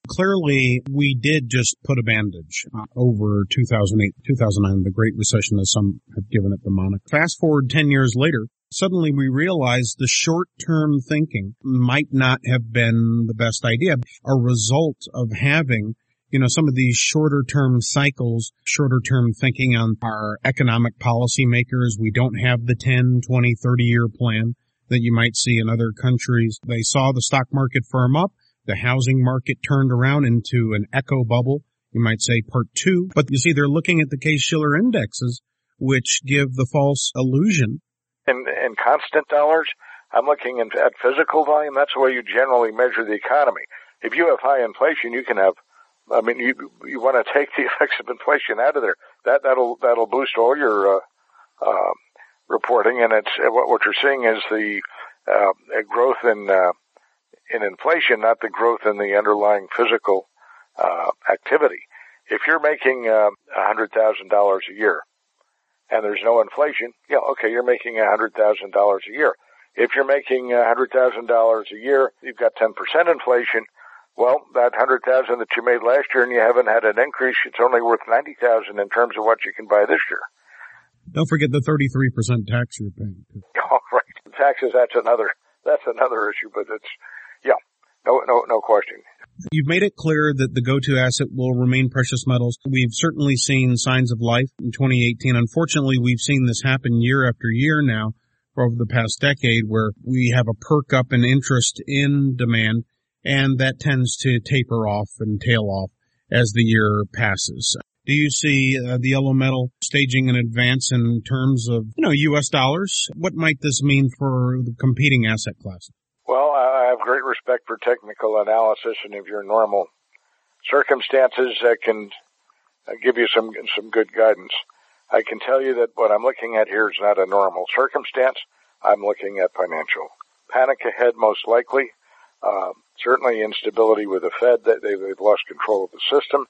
Clearly, we did just put a bandage over two thousand eight, two thousand nine, the Great Recession, as some have given it the moniker. Fast forward ten years later, suddenly we realize the short-term thinking might not have been the best idea. A result of having, you know, some of these shorter-term cycles, shorter-term thinking on our economic policymakers. We don't have the ten, twenty, thirty-year plan that you might see in other countries. They saw the stock market firm up. The housing market turned around into an echo bubble, you might say part two. But you see, they're looking at the Case-Shiller indexes, which give the false illusion. In, in constant dollars, I'm looking at physical volume. That's the way you generally measure the economy. If you have high inflation, you can have, I mean, you you want to take the effects of inflation out of there. That, that'll, that'll boost all your, uh, uh, reporting. And it's, what, what you're seeing is the, uh, growth in, uh, in inflation, not the growth in the underlying physical uh activity. If you're making uh, one hundred thousand dollars a year and there's no inflation, yeah, okay, you're making one hundred thousand dollars a year. If you're making one hundred thousand dollars a year, you've got ten percent inflation, well, that one hundred thousand dollars that you made last year and you haven't had an increase, it's only worth ninety thousand dollars in terms of what you can buy this year. Don't forget the thirty-three percent tax you're paying. Oh, right. Taxes, that's another, that's another issue, but it's, yeah, no, no, no question. You've made it clear that the go-to asset will remain precious metals. We've certainly seen signs of life in twenty eighteen. Unfortunately, we've seen this happen year after year now for over the past decade, where we have a perk up in interest in demand, and that tends to taper off and tail off as the year passes. Do you see uh, the yellow metal staging an advance in terms of, you know, U S dollars? What might this mean for the competing asset classes? Well, I have great respect for technical analysis, and if you're in normal circumstances, that can give you some some good guidance. I can tell you that what I'm looking at here is not a normal circumstance. I'm looking at financial panic ahead, most likely. Uh, certainly instability with the Fed. That they, they've lost control of the system.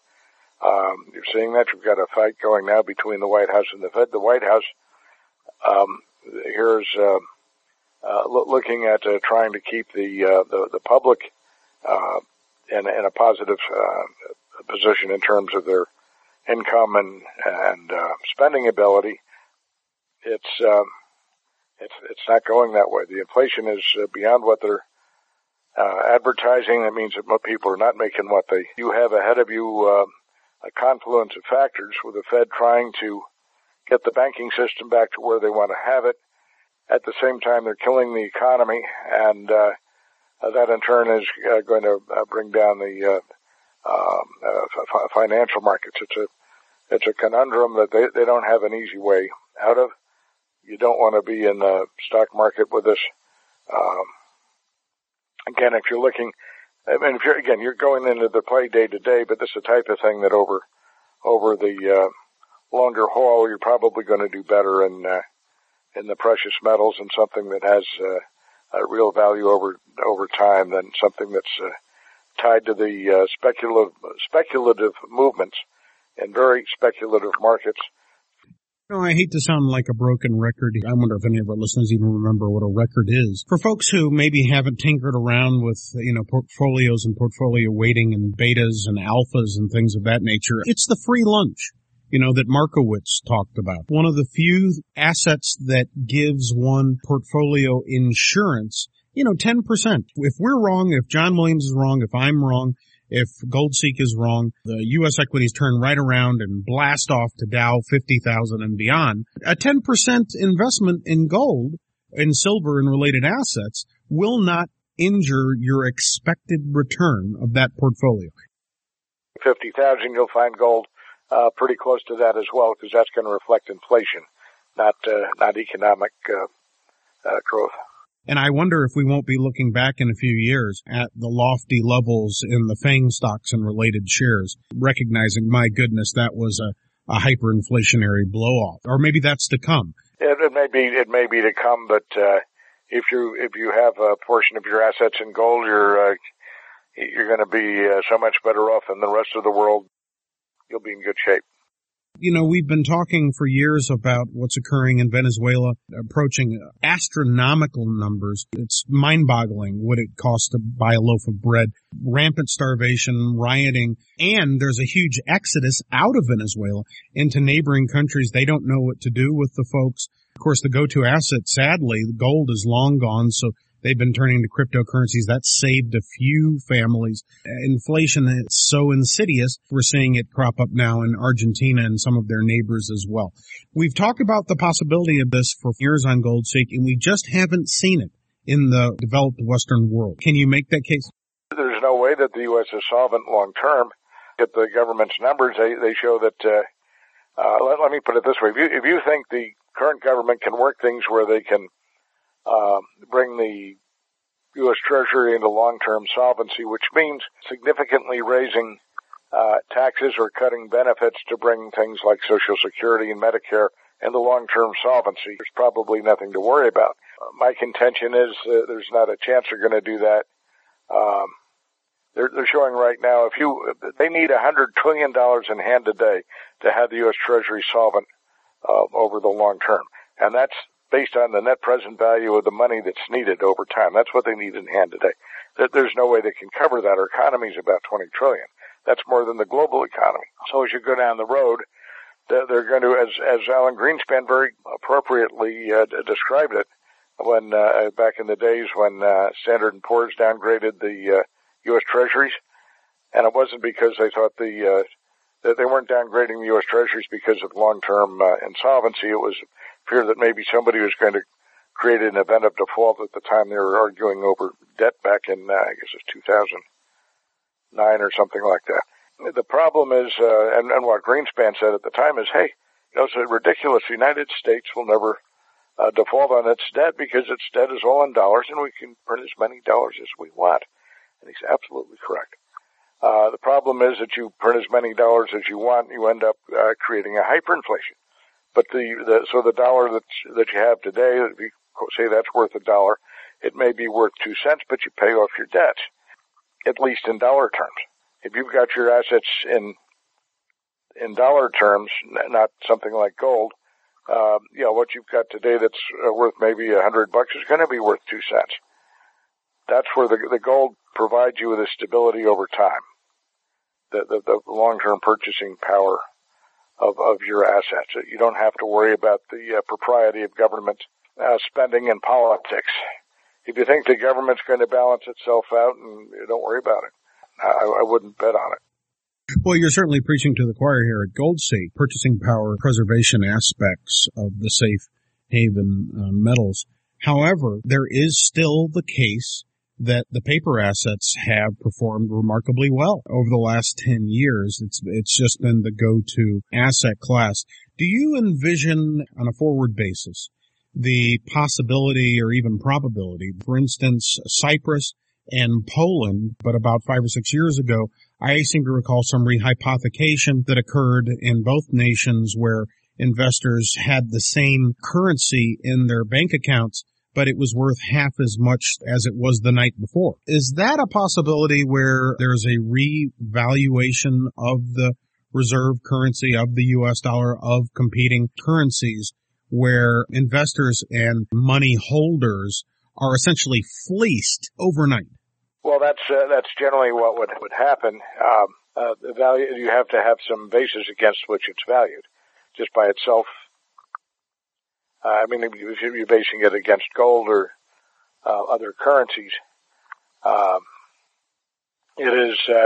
Um, you're seeing that. You've got a fight going now between the White House and the Fed. The White House um, here's uh, uh, lo- looking at uh, trying to keep the uh, the, the public uh, in, in a positive uh, position in terms of their income and and uh, spending ability. It's uh, it's it's not going that way. The inflation is uh, beyond what they're uh, advertising. That means that most people are not making what they. You have ahead of you uh, a confluence of factors with the Fed trying to get the banking system back to where they want to have it. At the same time, they're killing the economy, and uh, that in turn is uh, going to uh, bring down the uh, um, uh, f- financial markets. It's a it's a conundrum that they they don't have an easy way out of. You don't want to be in the stock market with this. Um, again, if you're looking, I mean, if you're again, you're going into the play day to day, but this is the type of thing that over over the uh, longer haul, you're probably going to do better in uh, in the precious metals and something that has uh, a real value over over time than something that's uh, tied to the uh, speculative speculative movements in very speculative markets. You know, I hate to sound like a broken record. I wonder if any of our listeners even remember what a record is. For folks who maybe haven't tinkered around with, you know, portfolios and portfolio weighting and betas and alphas and things of that nature, it's the free lunch, you know, that Markowitz talked about. One of the few assets that gives one portfolio insurance, you know, ten percent. If we're wrong, if John Williams is wrong, if I'm wrong, if GoldSeek is wrong, the U S equities turn right around and blast off to Dow fifty thousand and beyond. A ten percent investment in gold and silver and related assets will not injure your expected return of that portfolio. fifty thousand, you'll find gold uh, pretty close to that as well, because that's going to reflect inflation, not uh, not economic uh, uh, growth. And I wonder if we won't be looking back in a few years at the lofty levels in the FANG stocks and related shares, recognizing, my goodness, that was a, a hyperinflationary blow-off. Or maybe that's to come. It, it may be, it may be to come, but uh, if you if you have a portion of your assets in gold, you're uh, you're going to be uh, so much better off than the rest of the world. You'll be in good shape. You know, we've been talking for years about what's occurring in Venezuela, approaching astronomical numbers. It's mind-boggling what it costs to buy a loaf of bread. Rampant starvation, rioting, and there's a huge exodus out of Venezuela into neighboring countries. They don't know what to do with the folks. Of course, the go-to asset, sadly, the gold is long gone, so they've been turning to cryptocurrencies. That's saved a few families. Inflation is so insidious. We're seeing it crop up now in Argentina and some of their neighbors as well. We've talked about the possibility of this for years on GoldSeek, and we just haven't seen it in the developed Western world. Can you make that case? There's no way that the U S is solvent long term. Get the government's numbers, they, they show that, uh, uh, let, let me put it this way. If you, if you think the current government can work things where they can Uh, bring the U S Treasury into long-term solvency, which means significantly raising uh, taxes or cutting benefits to bring things like Social Security and Medicare into long-term solvency. There's probably nothing to worry about. Uh, my contention is uh, there's not a chance they're going to do that. Um, they're, they're showing right now, if you, they need one hundred trillion dollars in hand today to have the U S Treasury solvent uh, over the long term. And that's based on the net present value of the money that's needed over time. That's what they need in hand today. There's no way they can cover that. Our economy is about twenty trillion dollars. That's more than the global economy. So as you go down the road, they're going to, as, as Alan Greenspan very appropriately uh, described it, when uh, back in the days when uh, Standard and Poor's downgraded the uh, U S Treasuries, and it wasn't because they thought the uh, that they weren't downgrading the U S Treasuries because of long-term uh, insolvency. It was fear that maybe somebody was going to create an event of default at the time they were arguing over debt back in, uh, I guess it was two thousand nine or something like that. The problem is, uh, and, and what Greenspan said at the time is, hey, you know, it's ridiculous. The United States will never uh, default on its debt because its debt is all in dollars and we can print as many dollars as we want. And he's absolutely correct. Uh, the problem is that you print as many dollars as you want, you end up uh, creating a hyperinflation. But the, the so the dollar that that you have today, if you say that's worth a dollar, it may be worth two cents, but you pay off your debts, at least in dollar terms. If you've got your assets in in dollar terms, not something like gold, uh, you know, what you've got today that's worth maybe a hundred bucks is going to be worth two cents. That's where the the gold provides you with a stability over time, the the, the long-term purchasing power of of your assets. You don't have to worry about the uh, propriety of government uh, spending and politics. If you think the government's going to balance itself out, and you don't worry about it. I, I wouldn't bet on it. Well, you're certainly preaching to the choir here at GoldSeek. Purchasing power preservation aspects of the safe haven uh, metals. However, there is still the case that the paper assets have performed remarkably well over the last ten years. It's it's just been the go-to asset class. Do you envision, on a forward basis, the possibility or even probability, for instance, Cyprus and Poland, but about five or six years ago, I seem to recall some rehypothecation that occurred in both nations where investors had the same currency in their bank accounts, but it was worth half as much as it was the night before. Is that a possibility where there's a revaluation of the reserve currency of the U S dollar, of competing currencies, where investors and money holders are essentially fleeced overnight? Well, that's uh, that's generally what would would happen. Um, uh, the value, you have to have some basis against which it's valued. Just by itself, uh, I mean, if you're basing it against gold or uh, other currencies, um, it is. Uh,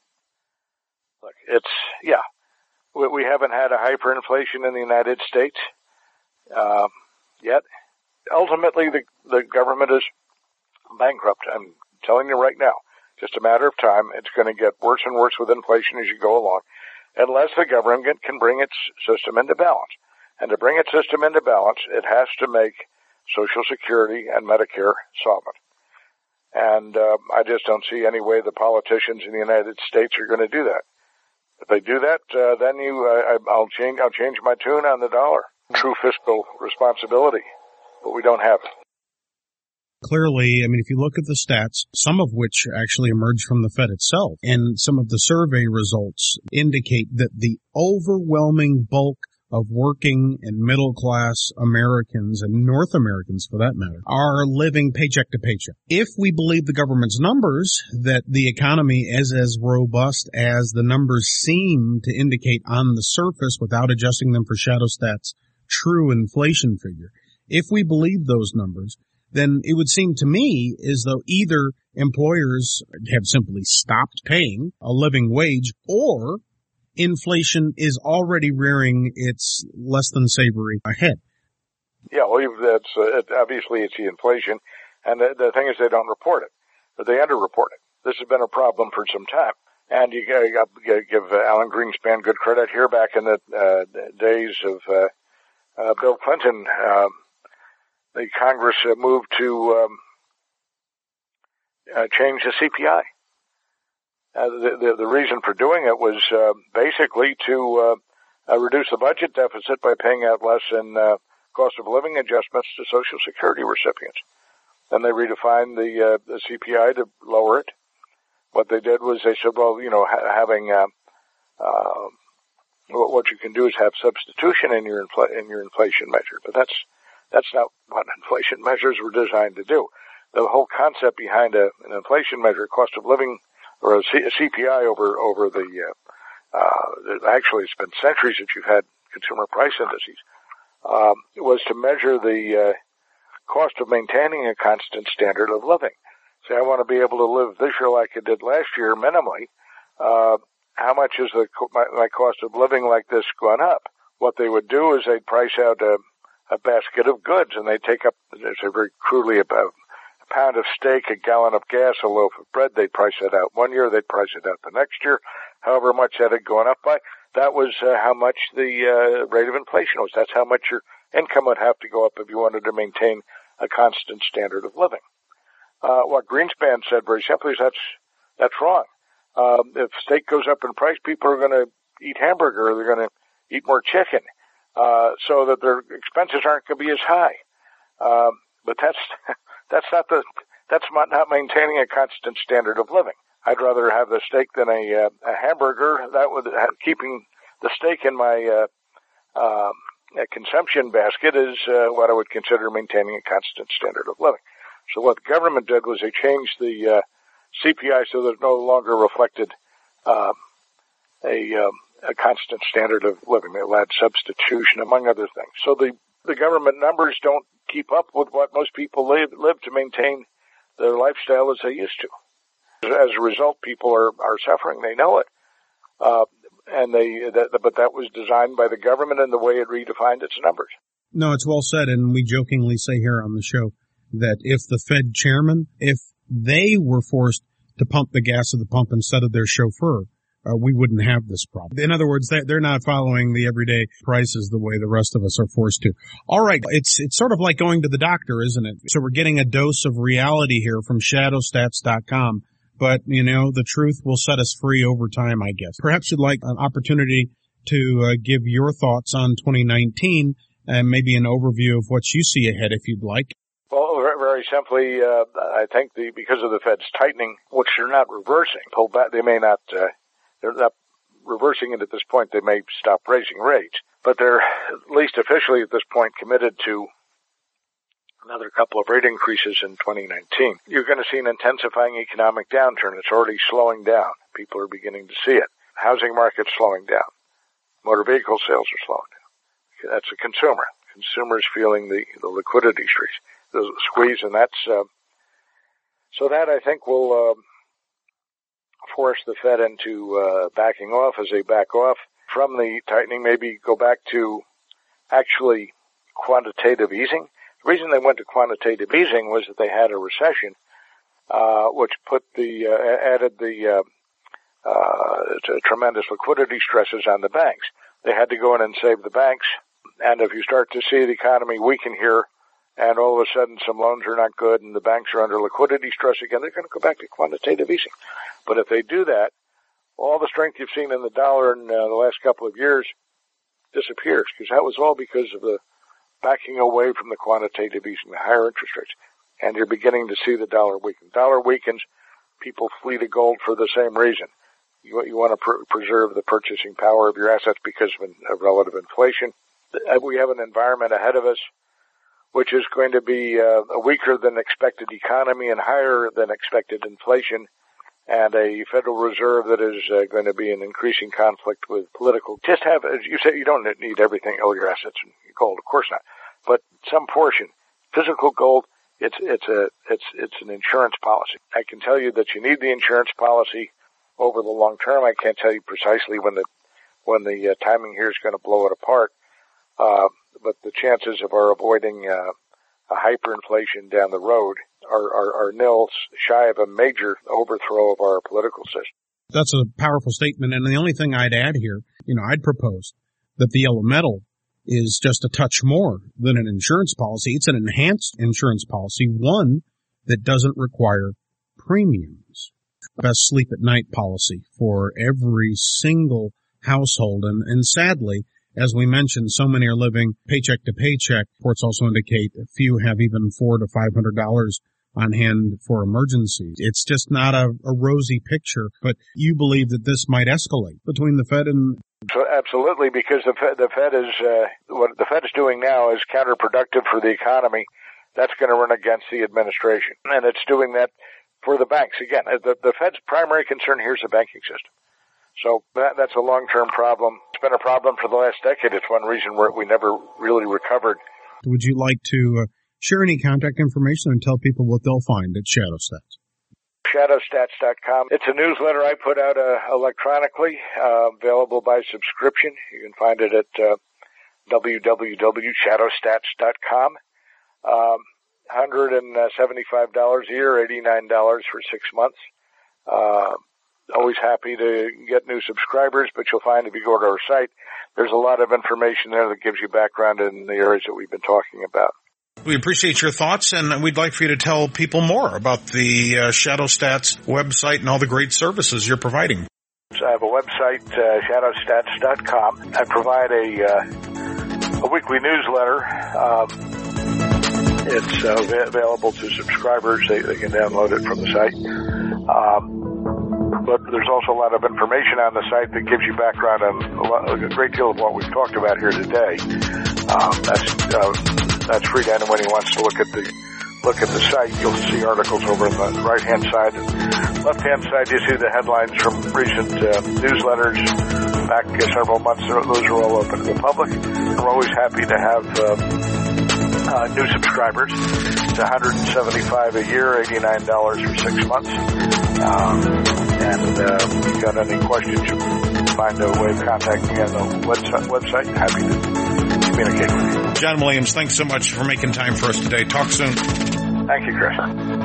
look, it's yeah. We, we haven't had a hyperinflation in the United States um, yet. Ultimately, the the government is bankrupt. I'm telling you right now, just a matter of time. It's going to get worse and worse with inflation as you go along, unless the government can bring its system into balance. And to bring its system into balance, it has to make Social Security and Medicare solvent. And uh, I just don't see any way the politicians in the United States are going to do that. If they do that, uh, then you, uh, I'll change. I'll change my tune on the dollar. True fiscal responsibility. But we don't have it. clearly, I mean, if you look at the stats, some of which actually emerged from the Fed itself, and some of the survey results indicate that the overwhelming bulk of working and middle class Americans, and North Americans for that matter, are living paycheck to paycheck. If we believe the government's numbers, that the economy is as robust as the numbers seem to indicate on the surface without adjusting them for shadow stats, true inflation figure, if we believe those numbers, then it would seem to me as though either employers have simply stopped paying a living wage, or inflation is already rearing its less than savory head. Yeah, well, that's uh, obviously it's the inflation, and the, the thing is they don't report it, but they underreport it. This has been a problem for some time, and you got to give uh, Alan Greenspan good credit here. Back in the uh, days of uh, uh, Bill Clinton, um, the Congress uh, moved to um, uh, change the C P I. Uh, the, the, the reason for doing it was uh, basically to uh, uh, reduce the budget deficit by paying out less in uh, cost of living adjustments to Social Security recipients. Then they redefined the, uh, the C P I to lower it. What they did was they said, well, you know, ha- having uh, uh, what you can do is have substitution in your infl- in your inflation measure, but that's that's not what inflation measures were designed to do. The whole concept behind a, an inflation measure, cost of living, or a, C- a C P I over over the uh, uh, actually it's been centuries that you've had consumer price indices, um, was to measure the uh, cost of maintaining a constant standard of living. Say, I want to be able to live this year like I did last year minimally. Uh, how much is the my, my cost of living like this gone up? What they would do is they'd price out a, a basket of goods, and they'd take up, it's a very crudely about a pound of steak, a gallon of gas, a loaf of bread. They'd price it out one year, they'd price it out the next year, however much that had gone up by. That was uh, how much the uh, rate of inflation was. That's how much your income would have to go up if you wanted to maintain a constant standard of living. Uh, what Greenspan said very simply is that's, that's wrong. Um, if steak goes up in price, people are going to eat hamburger, or they're going to eat more chicken, uh, so that their expenses aren't going to be as high. Um, but that's, that's not the, that's not, not maintaining a constant standard of living. I'd rather have the steak than a, uh, a hamburger. That would, keeping the steak in my, uh, um, consumption basket is, uh, what I would consider maintaining a constant standard of living. So what the government did was they changed the, uh, C P I so that it no longer reflected, um, a, um, a constant standard of living. They allowed substitution, among other things. So the, the government numbers don't keep up with what most people live, live to maintain their lifestyle as they used to. As a result, people are, are suffering. They know it. Uh, and they, that, but that was designed by the government and the way it redefined its numbers. No, it's well said. And we jokingly say here on the show that if the Fed chairman, if they were forced to pump the gas at the pump instead of their chauffeur, uh, we wouldn't have this problem. In other words, they're not following the everyday prices the way the rest of us are forced to. All right. It's, it's sort of like going to the doctor, isn't it? So we're getting a dose of reality here from shadow stats dot com. But, you know, the truth will set us free over time, I guess. Perhaps you'd like an opportunity to uh, give your thoughts on twenty nineteen and maybe an overview of what you see ahead if you'd like. Well, very simply, uh, I think the, because of the Fed's tightening, which they're not reversing, pull back, they may not, uh, they're not reversing it at this point. They may stop raising rates, but they're at least officially at this point committed to another couple of rate increases in twenty nineteen. You're going to see an intensifying economic downturn. It's already slowing down. People are beginning to see it. Housing market's slowing down. Motor vehicle sales are slowing down. That's a consumer. Consumers feeling the, the liquidity squeeze. The squeeze, and that's uh, so that I think will uh, force the Fed into uh, backing off as they back off from the tightening. Maybe go back to actually quantitative easing. The reason they went to quantitative easing was that they had a recession, uh, which put the uh, added the uh, uh, tremendous liquidity stresses on the banks. They had to go in and save the banks, and if you start to see the economy weaken here, and all of a sudden some loans are not good and the banks are under liquidity stress again, they're going to go back to quantitative easing. But if they do that, all the strength you've seen in the dollar in uh, the last couple of years disappears, because that was all because of the backing away from the quantitative easing, the higher interest rates. and you're beginning to see the dollar weaken. Dollar weakens, people flee to gold for the same reason. You, you want to pr- preserve the purchasing power of your assets because of, of relative inflation. We have an environment ahead of us which is going to be uh, a weaker than expected economy and higher than expected inflation, and a Federal Reserve that is uh, going to be in increasing conflict with political. Just have, as you say, you don't need everything, all your assets in gold, of course not, but some portion. Physical gold, it's it's a it's it's an insurance policy. I can tell you that you need the insurance policy over the long term. I can't tell you precisely when the when the uh, timing here is going to blow it apart. Uh, but the chances of our avoiding uh, a hyperinflation down the road are, are, are nil, shy of a major overthrow of our political system. That's a powerful statement, and the only thing I'd add here, you know, I'd propose that the yellow metal is just a touch more than an insurance policy. It's an enhanced insurance policy, one that doesn't require premiums. Best sleep at night policy for every single household, and, and sadly, as we mentioned, so many are living paycheck to paycheck. Reports also indicate a few have even four to five hundred dollars on hand for emergencies. It's just not a, a rosy picture, but you believe that this might escalate between the Fed and... So absolutely, because the Fed, the Fed is, uh, what the Fed is doing now is counterproductive for the economy. That's going to run against the administration. And it's doing that for the banks. Again, the, the Fed's primary concern here is the banking system. So that, that's a long-term problem. It's been a problem for the last decade. It's one reason where we never really recovered. Would you like to uh, share any contact information and tell people what they'll find at Shadow Stats? shadow stats dot com. It's a newsletter I put out uh, electronically, uh, available by subscription. You can find it at uh, w w w dot shadow stats dot com. Um, one hundred seventy-five dollars a year, eighty-nine dollars for six months. Uh, always happy to get new subscribers, but you'll find if you go to our site, there's a lot of information there that gives you background in the areas that we've been talking about. We appreciate your thoughts, and we'd like for you to tell people more about the uh, Shadow Stats website and all the great services you're providing. So I have a website, uh, shadow stats dot com. I provide a, uh, a weekly newsletter. Um, it's uh, available to subscribers. They, they can download it from the site. Um, but there's also a lot of information on the site that gives you background on a, lot, a great deal of what we've talked about here today. Um, that's uh, that's free to anyone who wants to look at the look at the site. You'll see articles over on the right hand side. And left hand side, you see the headlines from recent uh, newsletters back uh, several months. Those are all open to the public. And we're always happy to have uh, uh, new subscribers. It's one hundred seventy-five dollars a year, eighty-nine dollars for six months. Um, and uh, if you've got any questions, you can find a way of contacting me on the website. website. Happy to communicate with you. John Williams, thanks so much for making time for us today. Talk soon. Thank you, Chris.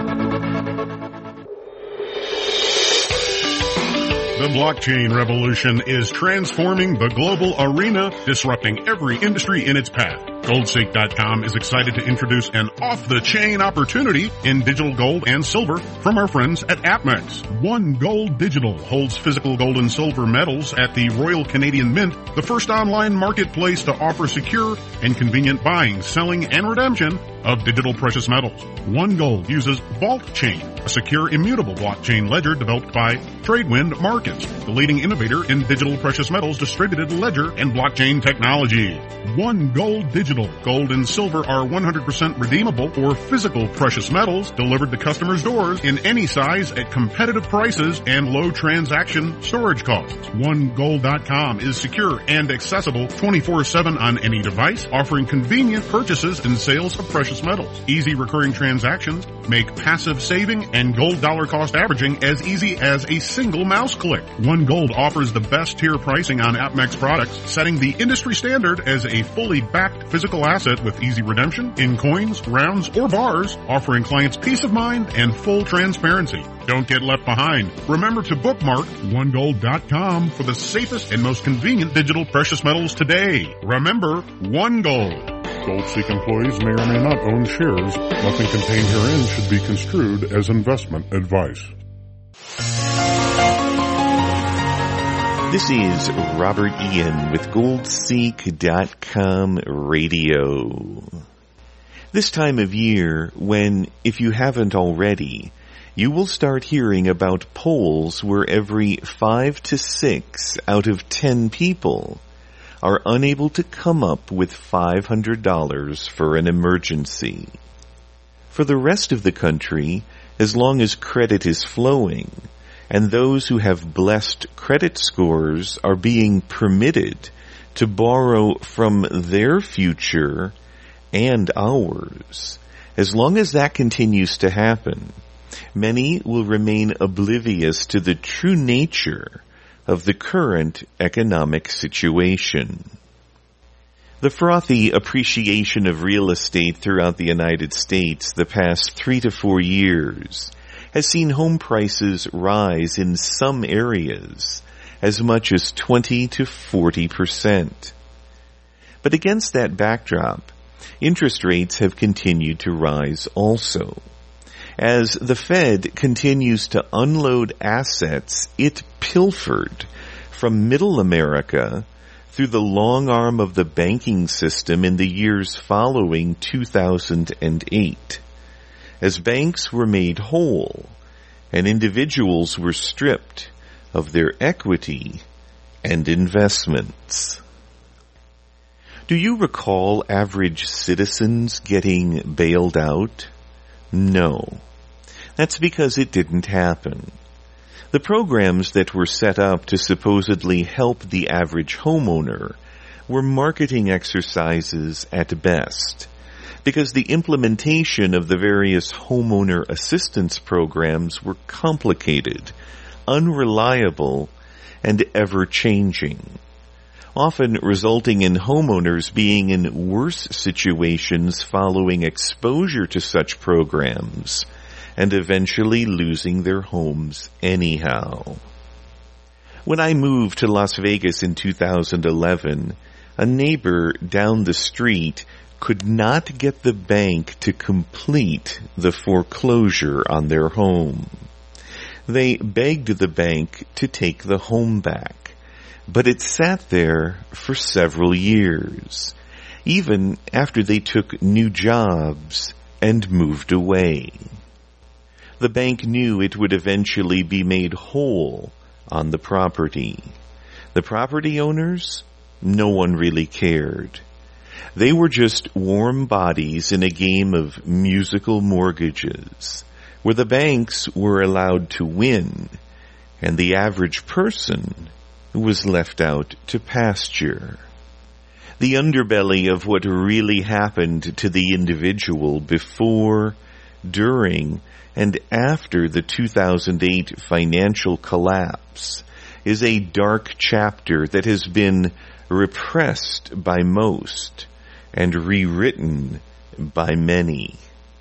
The blockchain revolution is transforming the global arena, disrupting every industry in its path. Gold Seek dot com is excited to introduce an off-the-chain opportunity in digital gold and silver from our friends at AppMex. One Gold Digital holds physical gold and silver metals at the Royal Canadian Mint, the first online marketplace to offer secure and convenient buying, selling, and redemption of digital precious metals. One Gold uses Vault Chain, a secure, immutable blockchain ledger developed by Tradewind Markets, the leading innovator in digital precious metals, distributed ledger, and blockchain technology. One Gold Digital. Gold and silver are one hundred percent redeemable for physical precious metals delivered to customers' doors in any size at competitive prices and low transaction storage costs. one gold dot com is secure and accessible twenty-four seven on any device, offering convenient purchases and sales of precious metals. Easy recurring transactions make passive saving and gold dollar cost averaging as easy as a single mouse click. One Gold offers the best tier pricing on AppMex products, setting the industry standard as a fully backed physical asset with easy redemption in coins, rounds, or bars, offering clients peace of mind and full transparency. Don't get left behind. Remember to bookmark one gold dot com for the safest and most convenient digital precious metals today. Remember, One Gold. GoldSeek employees may or may not own shares. Nothing contained herein should be construed as investment advice. This is Robert Ian with Gold Seek dot com Radio. This time of year when, if you haven't already, you will start hearing about polls where every five to six out of ten people are unable to come up with five hundred dollars for an emergency. For the rest of the country, as long as credit is flowing, and those who have blessed credit scores are being permitted to borrow from their future and ours, as long as that continues to happen, many will remain oblivious to the true nature of the current economic situation. The frothy appreciation of real estate throughout the United States the past three to four years has seen home prices rise in some areas as much as twenty to forty percent. But against that backdrop, interest rates have continued to rise also, as the Fed continues to unload assets it pilfered from Middle America through the long arm of the banking system in the years following two thousand eight, as banks were made whole and individuals were stripped of their equity and investments. Do you recall average citizens getting bailed out? No. That's because it didn't happen. The programs that were set up to supposedly help the average homeowner were marketing exercises at best, because the implementation of the various homeowner assistance programs were complicated, unreliable, and ever-changing, often resulting in homeowners being in worse situations following exposure to such programs and eventually losing their homes anyhow. When I moved to Las Vegas in two thousand eleven, a neighbor down the street could not get the bank to complete the foreclosure on their home. They begged the bank to take the home back, but it sat there for several years, even after they took new jobs and moved away. The bank knew it would eventually be made whole on the property. The property owners, no one really cared. They were just warm bodies in a game of musical mortgages, where the banks were allowed to win, and the average person was left out to pasture. The underbelly of what really happened to the individual before, during, and after the two thousand eight financial collapse is a dark chapter that has been repressed by most and rewritten by many.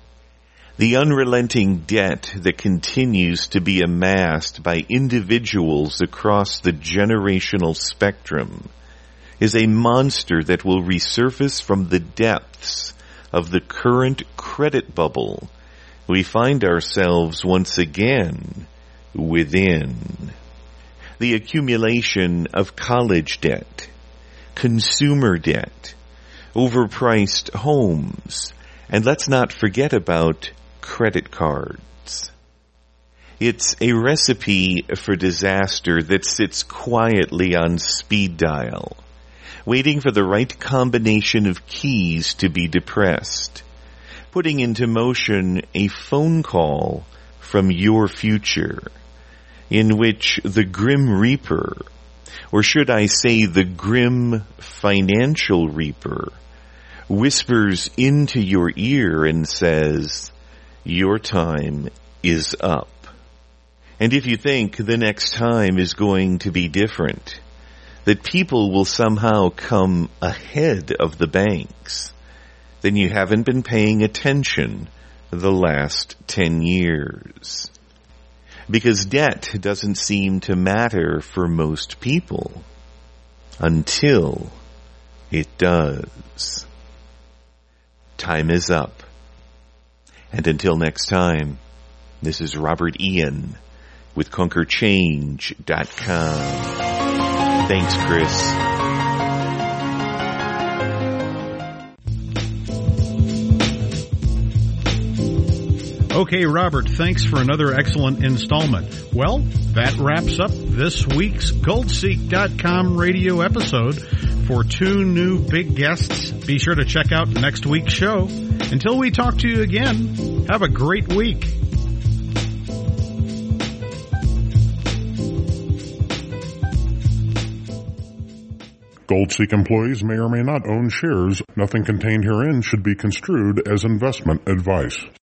The unrelenting debt that continues to be amassed by individuals across the generational spectrum is a monster that will resurface from the depths of the current credit bubble we find ourselves once again within. The accumulation of college debt, consumer debt, overpriced homes, and let's not forget about credit cards. It's a recipe for disaster that sits quietly on speed dial, waiting for the right combination of keys to be depressed, putting into motion a phone call from your future, in which the Grim Reaper, or should I say the Grim Financial Reaper, whispers into your ear and says, your time is up. And if you think the next time is going to be different, that people will somehow come ahead of the banks, then you haven't been paying attention the last ten years. Because debt doesn't seem to matter for most people until it does. Time is up. And until next time, this is Robert Ian with Conquer Change dot com. Thanks, Chris. Okay, Robert, thanks for another excellent installment. Well, that wraps up this week's Gold Seek dot com radio episode. For two new big guests, be sure to check out next week's show. Until we talk to you again, have a great week. GoldSeek employees may or may not own shares. Nothing contained herein should be construed as investment advice.